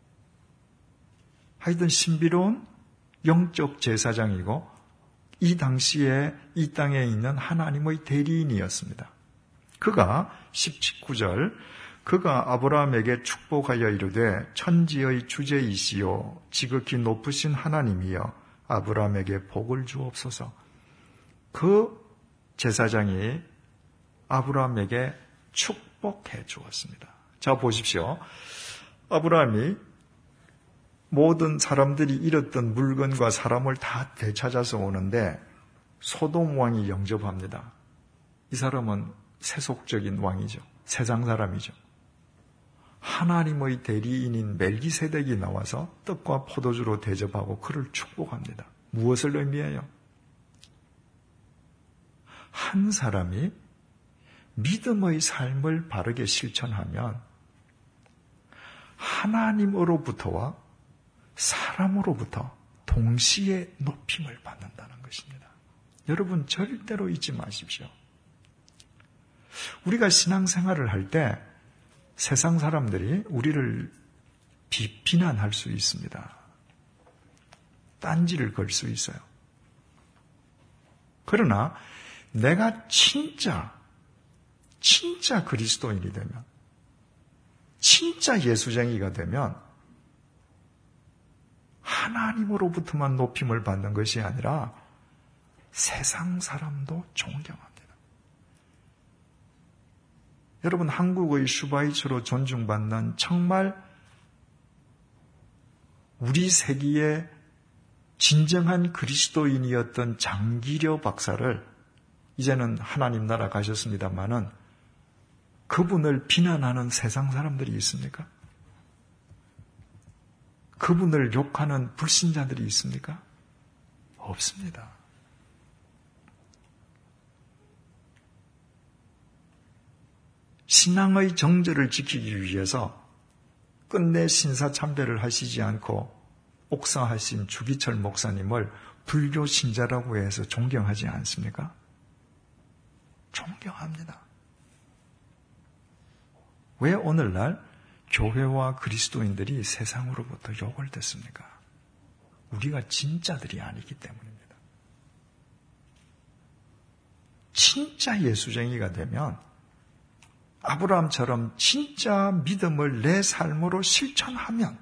하여튼 신비로운 영적 제사장이고 이 당시에 이 땅에 있는 하나님의 대리인이었습니다. 그가 19절 그가 아브라함에게 축복하여 이르되 천지의 주제이시요 지극히 높으신 하나님이여 아브라함에게 복을 주옵소서. 그 제사장이 아브라함에게 축복해 주었습니다. 자 보십시오. 아브라함이 모든 사람들이 잃었던 물건과 사람을 다 되찾아서 오는데 소돔 왕이 영접합니다. 이 사람은 세속적인 왕이죠. 세상 사람이죠. 하나님의 대리인인 멜기세덱이 나와서 떡과 포도주로 대접하고 그를 축복합니다. 무엇을 의미해요? 한 사람이 믿음의 삶을 바르게 실천하면 하나님으로부터와 사람으로부터 동시에 높임을 받는다는 것입니다. 여러분 절대로 잊지 마십시오. 우리가 신앙생활을 할 때 세상 사람들이 우리를 비난할 수 있습니다. 딴지를 걸 수 있어요. 그러나 내가 진짜 그리스도인이 되면, 진짜 예수쟁이가 되면 하나님으로부터만 높임을 받는 것이 아니라 세상 사람도 존경합니다. 여러분, 한국의 슈바이처로 존중받는 정말 우리 세기의 진정한 그리스도인이었던 장기려 박사를 이제는 하나님 나라 가셨습니다마는 그분을 비난하는 세상 사람들이 있습니까? 그분을 욕하는 불신자들이 있습니까? 없습니다. 신앙의 정절을 지키기 위해서 끝내 신사참배를 하시지 않고 옥사하신 주기철 목사님을 불교 신자라고 해서 존경하지 않습니까? 존경합니다. 왜 오늘날 교회와 그리스도인들이 세상으로부터 욕을 듣습니까? 우리가 진짜들이 아니기 때문입니다. 진짜 예수쟁이가 되면 아브라함처럼 진짜 믿음을 내 삶으로 실천하면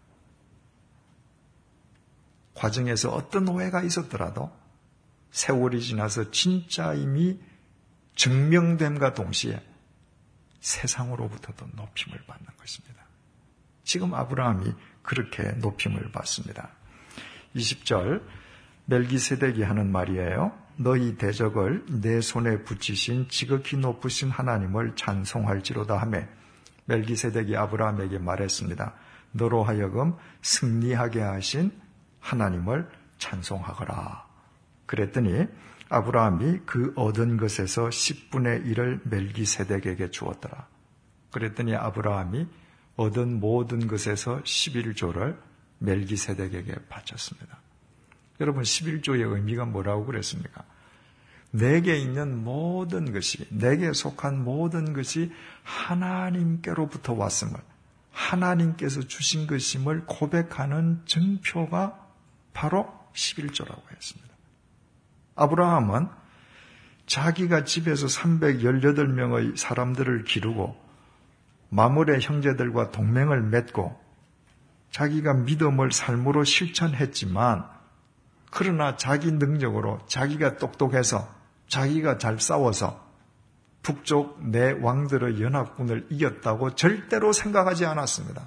과정에서 어떤 오해가 있었더라도 세월이 지나서 진짜임이 증명됨과 동시에 세상으로부터도 높임을 받는 것입니다. 지금 아브라함이 그렇게 높임을 받습니다. 20절 멜기세덱이 하는 말이에요. 너희 대적을 내 손에 붙이신 지극히 높으신 하나님을 찬송할지로다 하며 멜기세덱이 아브라함에게 말했습니다. 너로 하여금 승리하게 하신 하나님을 찬송하거라. 그랬더니 아브라함이 그 얻은 것에서 10분의 1을 멜기세덱에게 주었더라. 그랬더니 아브라함이 얻은 모든 것에서 11조를 멜기세덱에게 바쳤습니다. 여러분, 11조의 의미가 뭐라고 그랬습니까? 내게 있는 모든 것이, 내게 속한 모든 것이 하나님께로부터 왔음을, 하나님께서 주신 것임을 고백하는 증표가 바로 11조라고 했습니다. 아브라함은 자기가 집에서 318명의 사람들을 기르고 마므레 형제들과 동맹을 맺고 자기가 믿음을 삶으로 실천했지만 그러나 자기 능력으로 자기가 똑똑해서 자기가 잘 싸워서 북쪽 내 왕들의 연합군을 이겼다고 절대로 생각하지 않았습니다.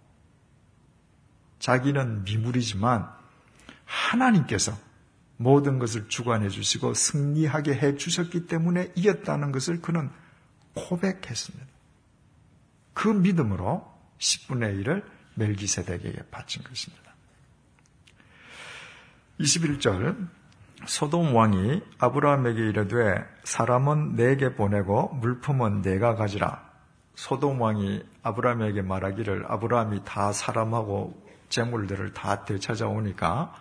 자기는 미물이지만 하나님께서 모든 것을 주관해 주시고 승리하게 해 주셨기 때문에 이겼다는 것을 그는 고백했습니다. 그 믿음으로 10분의 1을 멜기세덱에게 바친 것입니다. 21절 소돔 왕이 아브라함에게 이르되 사람은 내게 보내고 물품은 내가 가지라. 소돔 왕이 아브라함에게 말하기를 아브라함이 다 사람하고 재물들을 다 되찾아오니까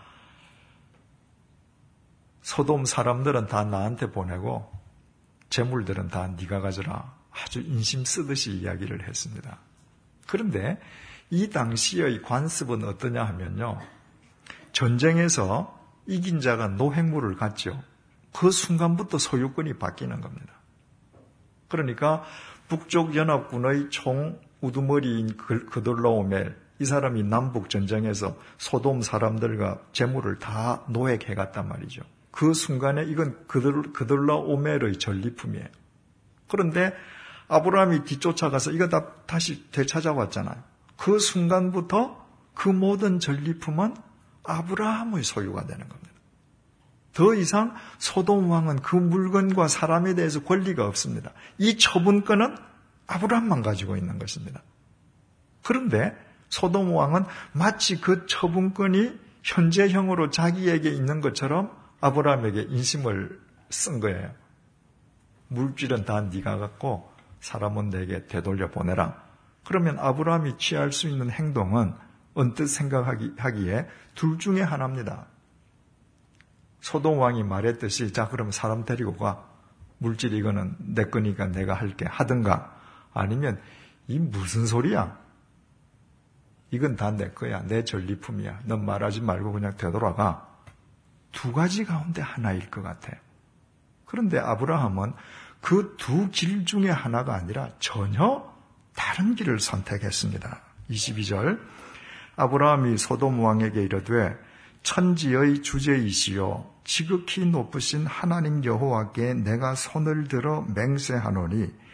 소돔 사람들은 다 나한테 보내고 재물들은 다 네가 가져라. 아주 인심 쓰듯이 이야기를 했습니다. 그런데 이 당시의 관습은 어떠냐 하면요. 전쟁에서 이긴 자가 노획물을 갖죠. 그 순간부터 소유권이 바뀌는 겁니다. 그러니까 북쪽 연합군의 총 우두머리인 그돌라오멜, 이 사람이 남북 전쟁에서 소돔 사람들과 재물을 다 노획해 갔단 말이죠. 그 순간에 이건 그돌라오멜의 전리품이에요. 그런데 아브라함이 뒤쫓아가서 이거 다 다시 되찾아왔잖아요. 그 순간부터 그 모든 전리품은 아브라함의 소유가 되는 겁니다. 더 이상 소돔 왕은 그 물건과 사람에 대해서 권리가 없습니다. 이 처분권은 아브라함만 가지고 있는 것입니다. 그런데 소돔 왕은 마치 그 처분권이 현재형으로 자기에게 있는 것처럼 아브라함에게 인심을 쓴 거예요. 물질은 다 네가 갖고 사람은 내게 되돌려 보내라. 그러면 아브라함이 취할 수 있는 행동은 언뜻 생각하기에 둘 중에 하나입니다. 소돔 왕이 말했듯이 자 그러면 사람 데리고 가. 물질 이거는 내 거니까 내가 할게 하든가 아니면 이 무슨 소리야. 이건 다 내 거야. 내 전리품이야. 넌 말하지 말고 그냥 되돌아가. 두 가지 가운데 하나일 것 같아요. 그런데 아브라함은 그 두 길 중에 하나가 아니라 전혀 다른 길을 선택했습니다. 22절 아브라함이 소돔 왕에게 이르되 천지의 주제이시요 지극히 높으신 하나님 여호와께 내가 손을 들어 맹세하노니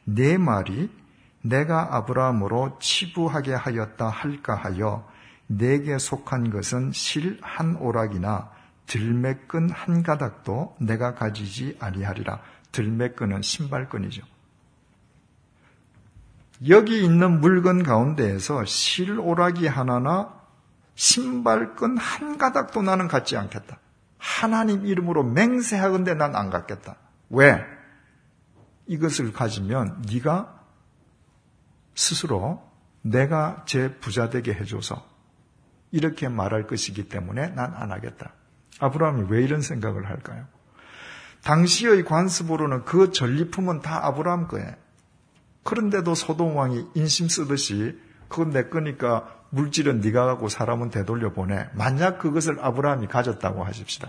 내 말이 내가 아브라함으로 치부하게 하였다 할까 하여 내게 속한 것은 실 한 오락이나 들매끈 한 가닥도 내가 가지지 아니하리라. 들매끈은 신발끈이죠. 여기 있는 물건 가운데에서 실 오락이 하나나 신발끈 한 가닥도 나는 갖지 않겠다. 하나님 이름으로 맹세하건대 난 안 갖겠다. 왜? 이것을 가지면 네가 스스로 내가 제 부자 되게 해줘서 이렇게 말할 것이기 때문에 난 안 하겠다. 아브라함이 왜 이런 생각을 할까요? 당시의 관습으로는 그 전리품은 다 아브라함 거예요. 그런데도 소돔 왕이 인심 쓰듯이 그건 내 거니까 물질은 네가 갖고 사람은 되돌려 보내. 만약 그것을 아브라함이 가졌다고 하십시다.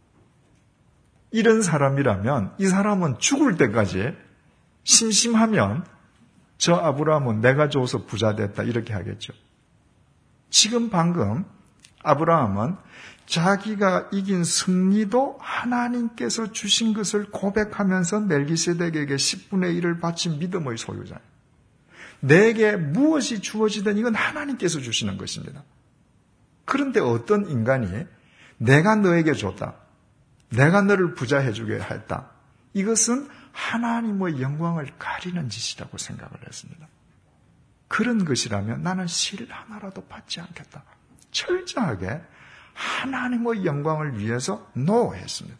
이런 사람이라면 이 사람은 죽을 때까지 심심하면 저 아브라함은 내가 줘서 부자 됐다 이렇게 하겠죠. 지금 방금 아브라함은 자기가 이긴 승리도 하나님께서 주신 것을 고백하면서 멜기세덱에게 10분의 1을 바친 믿음의 소유자예요. 내게 무엇이 주어지든 이건 하나님께서 주시는 것입니다. 그런데 어떤 인간이 내가 너에게 줬다. 내가 너를 부자 해주게 했다. 이것은 하나님의 영광을 가리는 짓이라고 생각을 했습니다. 그런 것이라면 나는 실 하나라도 받지 않겠다. 철저하게 하나님의 영광을 위해서 노했습니다.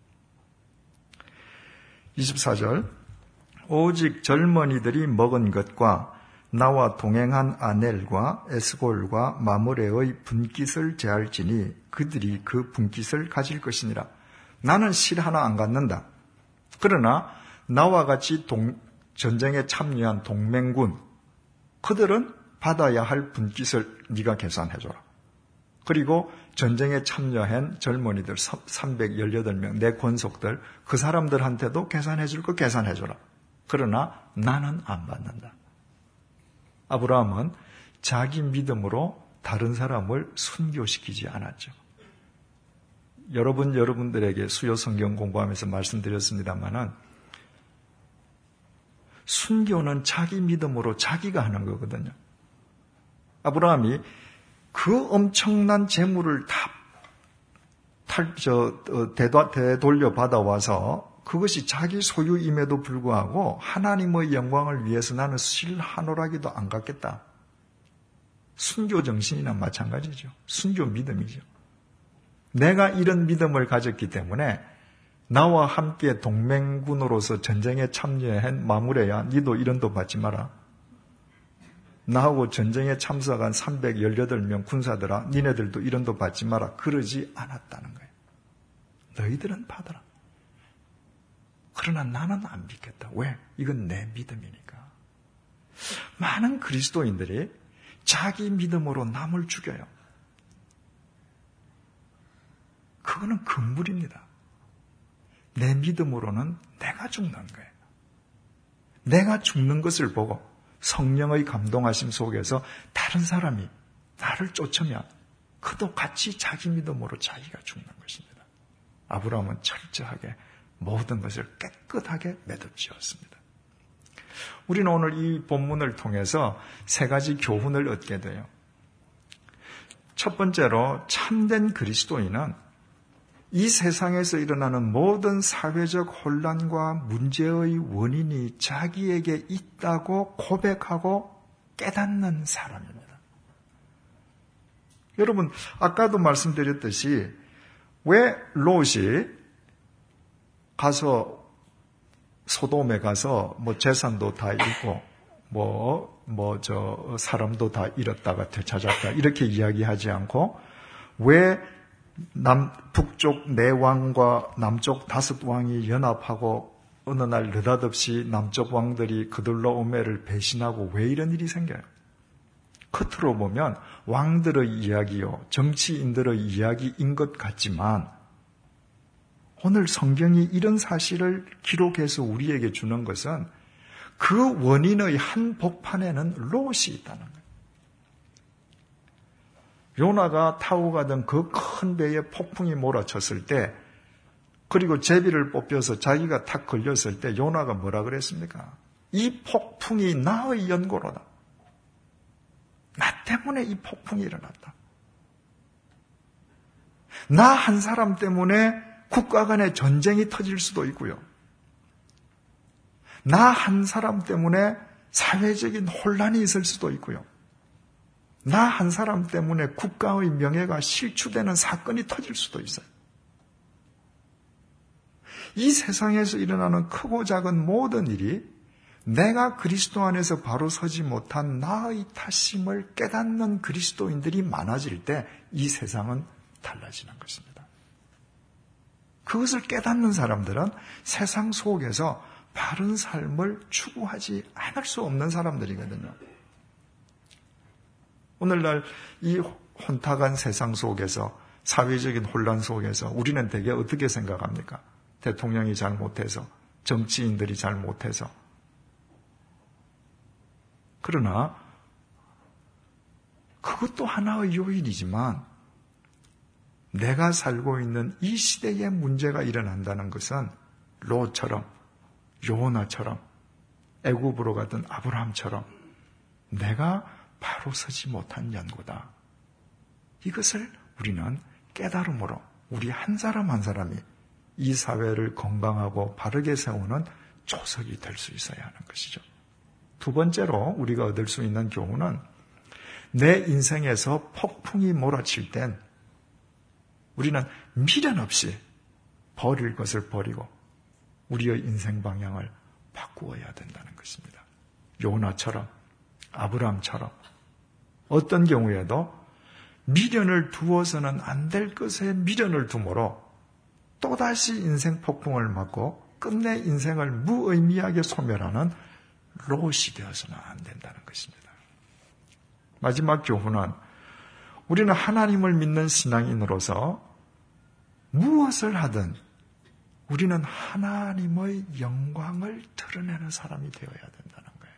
24절 오직 젊은이들이 먹은 것과 나와 동행한 아넬과 에스골과 마므레의 분깃을 제할지니 그들이 그 분깃을 가질 것이니라. 나는 실 하나 안 갖는다. 그러나 나와 같이 전쟁에 참여한 동맹군 그들은 받아야 할 분깃을 네가 계산해줘라. 그리고 전쟁에 참여한 젊은이들 318명 내 권속들 그 사람들한테도 계산해줄 거 계산해줘라. 그러나 나는 안 받는다. 아브라함은 자기 믿음으로 다른 사람을 순교시키지 않았죠. 여러분들에게 수요 성경 공부하면서 말씀드렸습니다마는 순교는 자기 믿음으로 자기가 하는 거거든요. 아브라함이 그 엄청난 재물을 다 되돌려 받아와서 그것이 자기 소유임에도 불구하고 하나님의 영광을 위해서 나는 실 한 오락이도 안 갖겠다. 순교 정신이나 마찬가지죠. 순교 믿음이죠. 내가 이런 믿음을 가졌기 때문에 나와 함께 동맹군으로서 전쟁에 참여한 마므레야 니도 이런도 받지 마라. 나하고 전쟁에 참석한 318명 군사들아 니네들도 이런도 받지 마라. 그러지 않았다는 거예요. 너희들은 받아라. 그러나 나는 안 믿겠다. 왜? 이건 내 믿음이니까. 많은 그리스도인들이 자기 믿음으로 남을 죽여요. 그거는 금물입니다. 내 믿음으로는 내가 죽는 거예요. 내가 죽는 것을 보고 성령의 감동하심 속에서 다른 사람이 나를 쫓으면 그도 같이 자기 믿음으로 자기가 죽는 것입니다. 아브라함은 철저하게 모든 것을 깨끗하게 매듭지었습니다. 우리는 오늘 이 본문을 통해서 세 가지 교훈을 얻게 돼요. 첫 번째로 참된 그리스도인은 이 세상에서 일어나는 모든 사회적 혼란과 문제의 원인이 자기에게 있다고 고백하고 깨닫는 사람입니다. 여러분, 아까도 말씀드렸듯이 왜 롯이 가서 소돔에 가서 재산도 다 잃고 사람도 다 잃었다가 되찾았다 이렇게 이야기하지 않고 왜 북쪽 4왕과 남쪽 5왕이 연합하고 어느 날 느닷없이 남쪽 왕들이 그들로오메를 배신하고 왜 이런 일이 생겨요? 겉으로 보면 왕들의 이야기요, 정치인들의 이야기인 것 같지만 오늘 성경이 이런 사실을 기록해서 우리에게 주는 것은 그 원인의 한 복판에는 롯이 있다는 거예요. 요나가 타고 가던 그 큰 배에 폭풍이 몰아쳤을 때 그리고 제비를 뽑혀서 자기가 탁 걸렸을 때 요나가 뭐라 그랬습니까? 이 폭풍이 나의 연고로다. 나 때문에 이 폭풍이 일어났다. 나 한 사람 때문에 국가 간의 전쟁이 터질 수도 있고요. 나 한 사람 때문에 사회적인 혼란이 있을 수도 있고요. 나 한 사람 때문에 국가의 명예가 실추되는 사건이 터질 수도 있어요. 이 세상에서 일어나는 크고 작은 모든 일이 내가 그리스도 안에서 바로 서지 못한 나의 탓임을 깨닫는 그리스도인들이 많아질 때 이 세상은 달라지는 것입니다. 그것을 깨닫는 사람들은 세상 속에서 바른 삶을 추구하지 않을 수 없는 사람들이거든요. 오늘날 이 혼탁한 세상 속에서, 사회적인 혼란 속에서 우리는 대개 어떻게 생각합니까? 대통령이 잘못해서, 정치인들이 잘못해서. 그러나 그것도 하나의 요인이지만 내가 살고 있는 이 시대에 문제가 일어난다는 것은 롯처럼, 요나처럼, 애굽으로 가던 아브라함처럼 내가 바로 서지 못한 연고다. 이것을 우리는 깨달음으로 우리 한 사람 한 사람이 이 사회를 건강하고 바르게 세우는 조석이 될 수 있어야 하는 것이죠. 두 번째로 우리가 얻을 수 있는 교훈은 내 인생에서 폭풍이 몰아칠 땐 우리는 미련 없이 버릴 것을 버리고 우리의 인생 방향을 바꾸어야 된다는 것입니다. 요나처럼, 아브라함처럼 어떤 경우에도 미련을 두어서는 안 될 것에 미련을 두므로 또다시 인생 폭풍을 맞고 끝내 인생을 무의미하게 소멸하는 롯이 되어서는 안 된다는 것입니다. 마지막 교훈은 우리는 하나님을 믿는 신앙인으로서 무엇을 하든 우리는 하나님의 영광을 드러내는 사람이 되어야 된다는 거예요.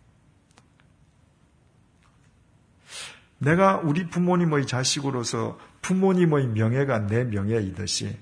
내가 우리 부모님의 자식으로서 부모님의 명예가 내 명예이듯이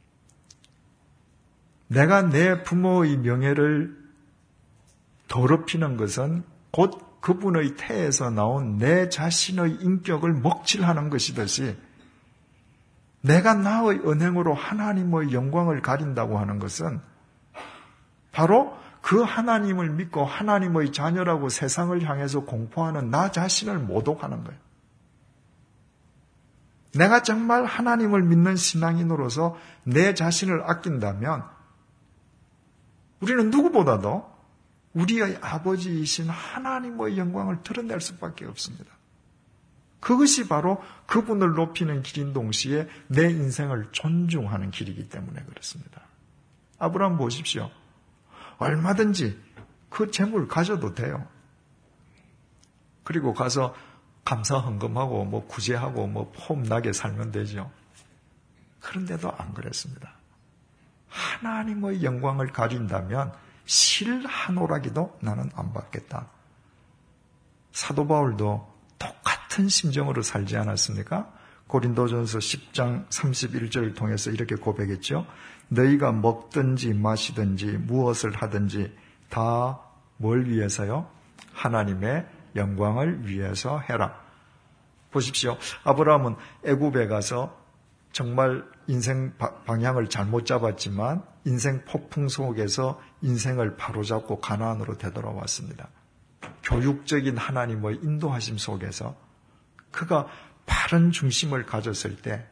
내가 내 부모의 명예를 더럽히는 것은 곧 그분의 태에서 나온 내 자신의 인격을 먹칠하는 것이듯이 내가 나의 언행으로 하나님의 영광을 가린다고 하는 것은 바로 그 하나님을 믿고 하나님의 자녀라고 세상을 향해서 공포하는 나 자신을 모독하는 거예요. 내가 정말 하나님을 믿는 신앙인으로서 내 자신을 아낀다면 우리는 누구보다도 우리의 아버지이신 하나님의 영광을 드러낼 수밖에 없습니다. 그것이 바로 그분을 높이는 길인 동시에 내 인생을 존중하는 길이기 때문에 그렇습니다. 아브라함 보십시오. 얼마든지 그 재물 가져도 돼요. 그리고 가서 감사헌금하고 구제하고 폼나게 살면 되죠. 그런데도 안 그랬습니다. 하나님의 영광을 가린다면 실 한 오라기도 나는 안 받겠다. 사도 바울도 똑같은 심정으로 살지 않았습니까? 고린도전서 10장 31절을 통해서 이렇게 고백했죠. 너희가 먹든지 마시든지 무엇을 하든지 다 뭘 위해서요? 하나님의 영광을 위해서 해라. 보십시오. 아브라함은 애굽에 가서 정말 인생 방향을 잘못 잡았지만 인생 폭풍 속에서 인생을 바로잡고 가나안으로 되돌아왔습니다. 교육적인 하나님의 인도하심 속에서 그가 바른 중심을 가졌을 때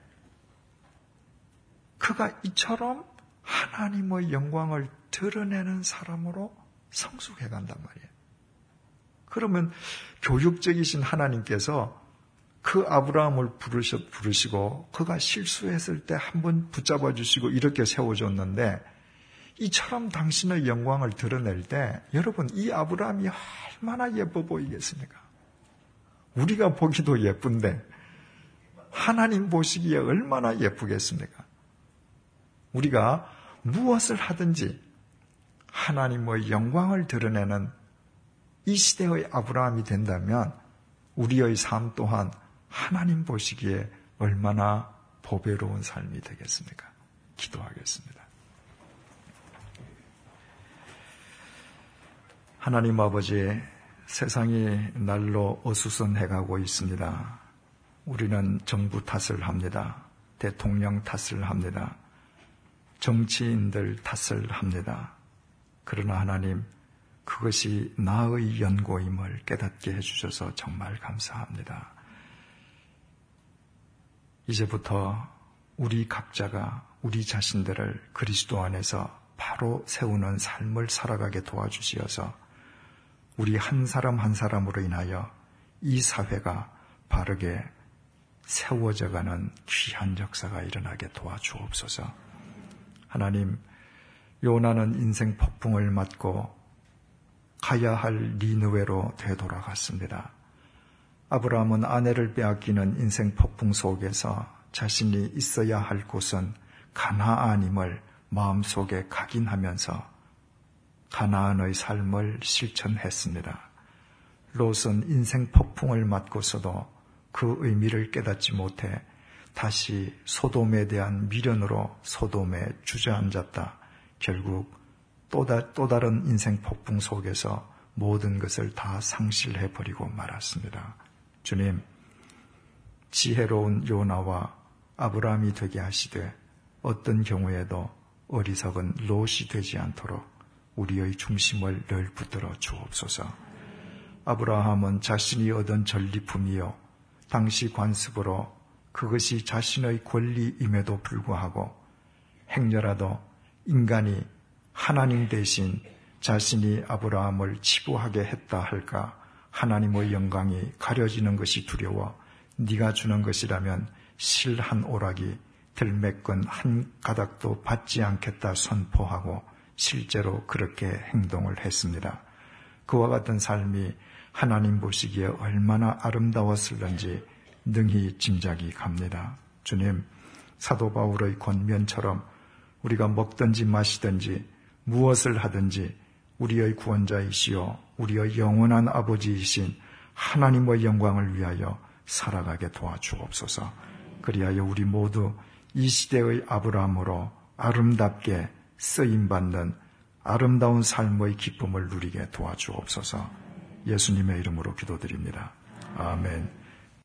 그가 이처럼 하나님의 영광을 드러내는 사람으로 성숙해 간단 말이에요. 그러면 교육적이신 하나님께서 그 아브라함을 부르시고 그가 실수했을 때 한번 붙잡아 주시고 이렇게 세워줬는데 이처럼 당신의 영광을 드러낼 때 여러분 이 아브라함이 얼마나 예뻐 보이겠습니까? 우리가 보기도 예쁜데 하나님 보시기에 얼마나 예쁘겠습니까? 우리가 무엇을 하든지 하나님의 영광을 드러내는 이 시대의 아브라함이 된다면 우리의 삶 또한 하나님 보시기에 얼마나 보배로운 삶이 되겠습니까? 기도하겠습니다. 하나님 아버지, 세상이 날로 어수선해가고 있습니다. 우리는 정부 탓을 합니다. 대통령 탓을 합니다. 정치인들 탓을 합니다. 그러나 하나님, 그것이 나의 연고임을 깨닫게 해주셔서 정말 감사합니다. 이제부터 우리 각자가 우리 자신들을 그리스도 안에서 바로 세우는 삶을 살아가게 도와주시어서 우리 한 사람 한 사람으로 인하여 이 사회가 바르게 세워져가는 귀한 역사가 일어나게 도와주옵소서. 하나님, 요나는 인생 폭풍을 맞고 가야 할 니느웨로 되돌아갔습니다. 아브라함은 아내를 빼앗기는 인생 폭풍 속에서 자신이 있어야 할 곳은 가나안임을 마음속에 각인하면서 가나안의 삶을 실천했습니다. 롯은 인생 폭풍을 맞고서도 그 의미를 깨닫지 못해 다시 소돔에 대한 미련으로 소돔에 주저앉았다. 결국 또 다른 인생 폭풍 속에서 모든 것을 다 상실해버리고 말았습니다. 주님, 지혜로운 요나와 아브라함이 되게 하시되 어떤 경우에도 어리석은 롯이 되지 않도록 우리의 중심을 늘 붙들어 주옵소서. 아브라함은 자신이 얻은 전리품이요 당시 관습으로 그것이 자신의 권리임에도 불구하고 행여라도 인간이 하나님 대신 자신이 아브라함을 치부하게 했다 할까 하나님의 영광이 가려지는 것이 두려워 네가 주는 것이라면 실 한 오락이 들매끈 한 가닥도 받지 않겠다 선포하고 실제로 그렇게 행동을 했습니다. 그와 같은 삶이 하나님 보시기에 얼마나 아름다웠을는지 능히 짐작이 갑니다. 주님, 사도 바울의 권면처럼 우리가 먹든지 마시든지 무엇을 하든지 우리의 구원자이시오 우리의 영원한 아버지이신 하나님의 영광을 위하여 살아가게 도와주옵소서. 그리하여 우리 모두 이 시대의 아브라함으로 아름답게 쓰임받는 아름다운 삶의 기쁨을 누리게 도와주옵소서. 예수님의 이름으로 기도드립니다. 아멘.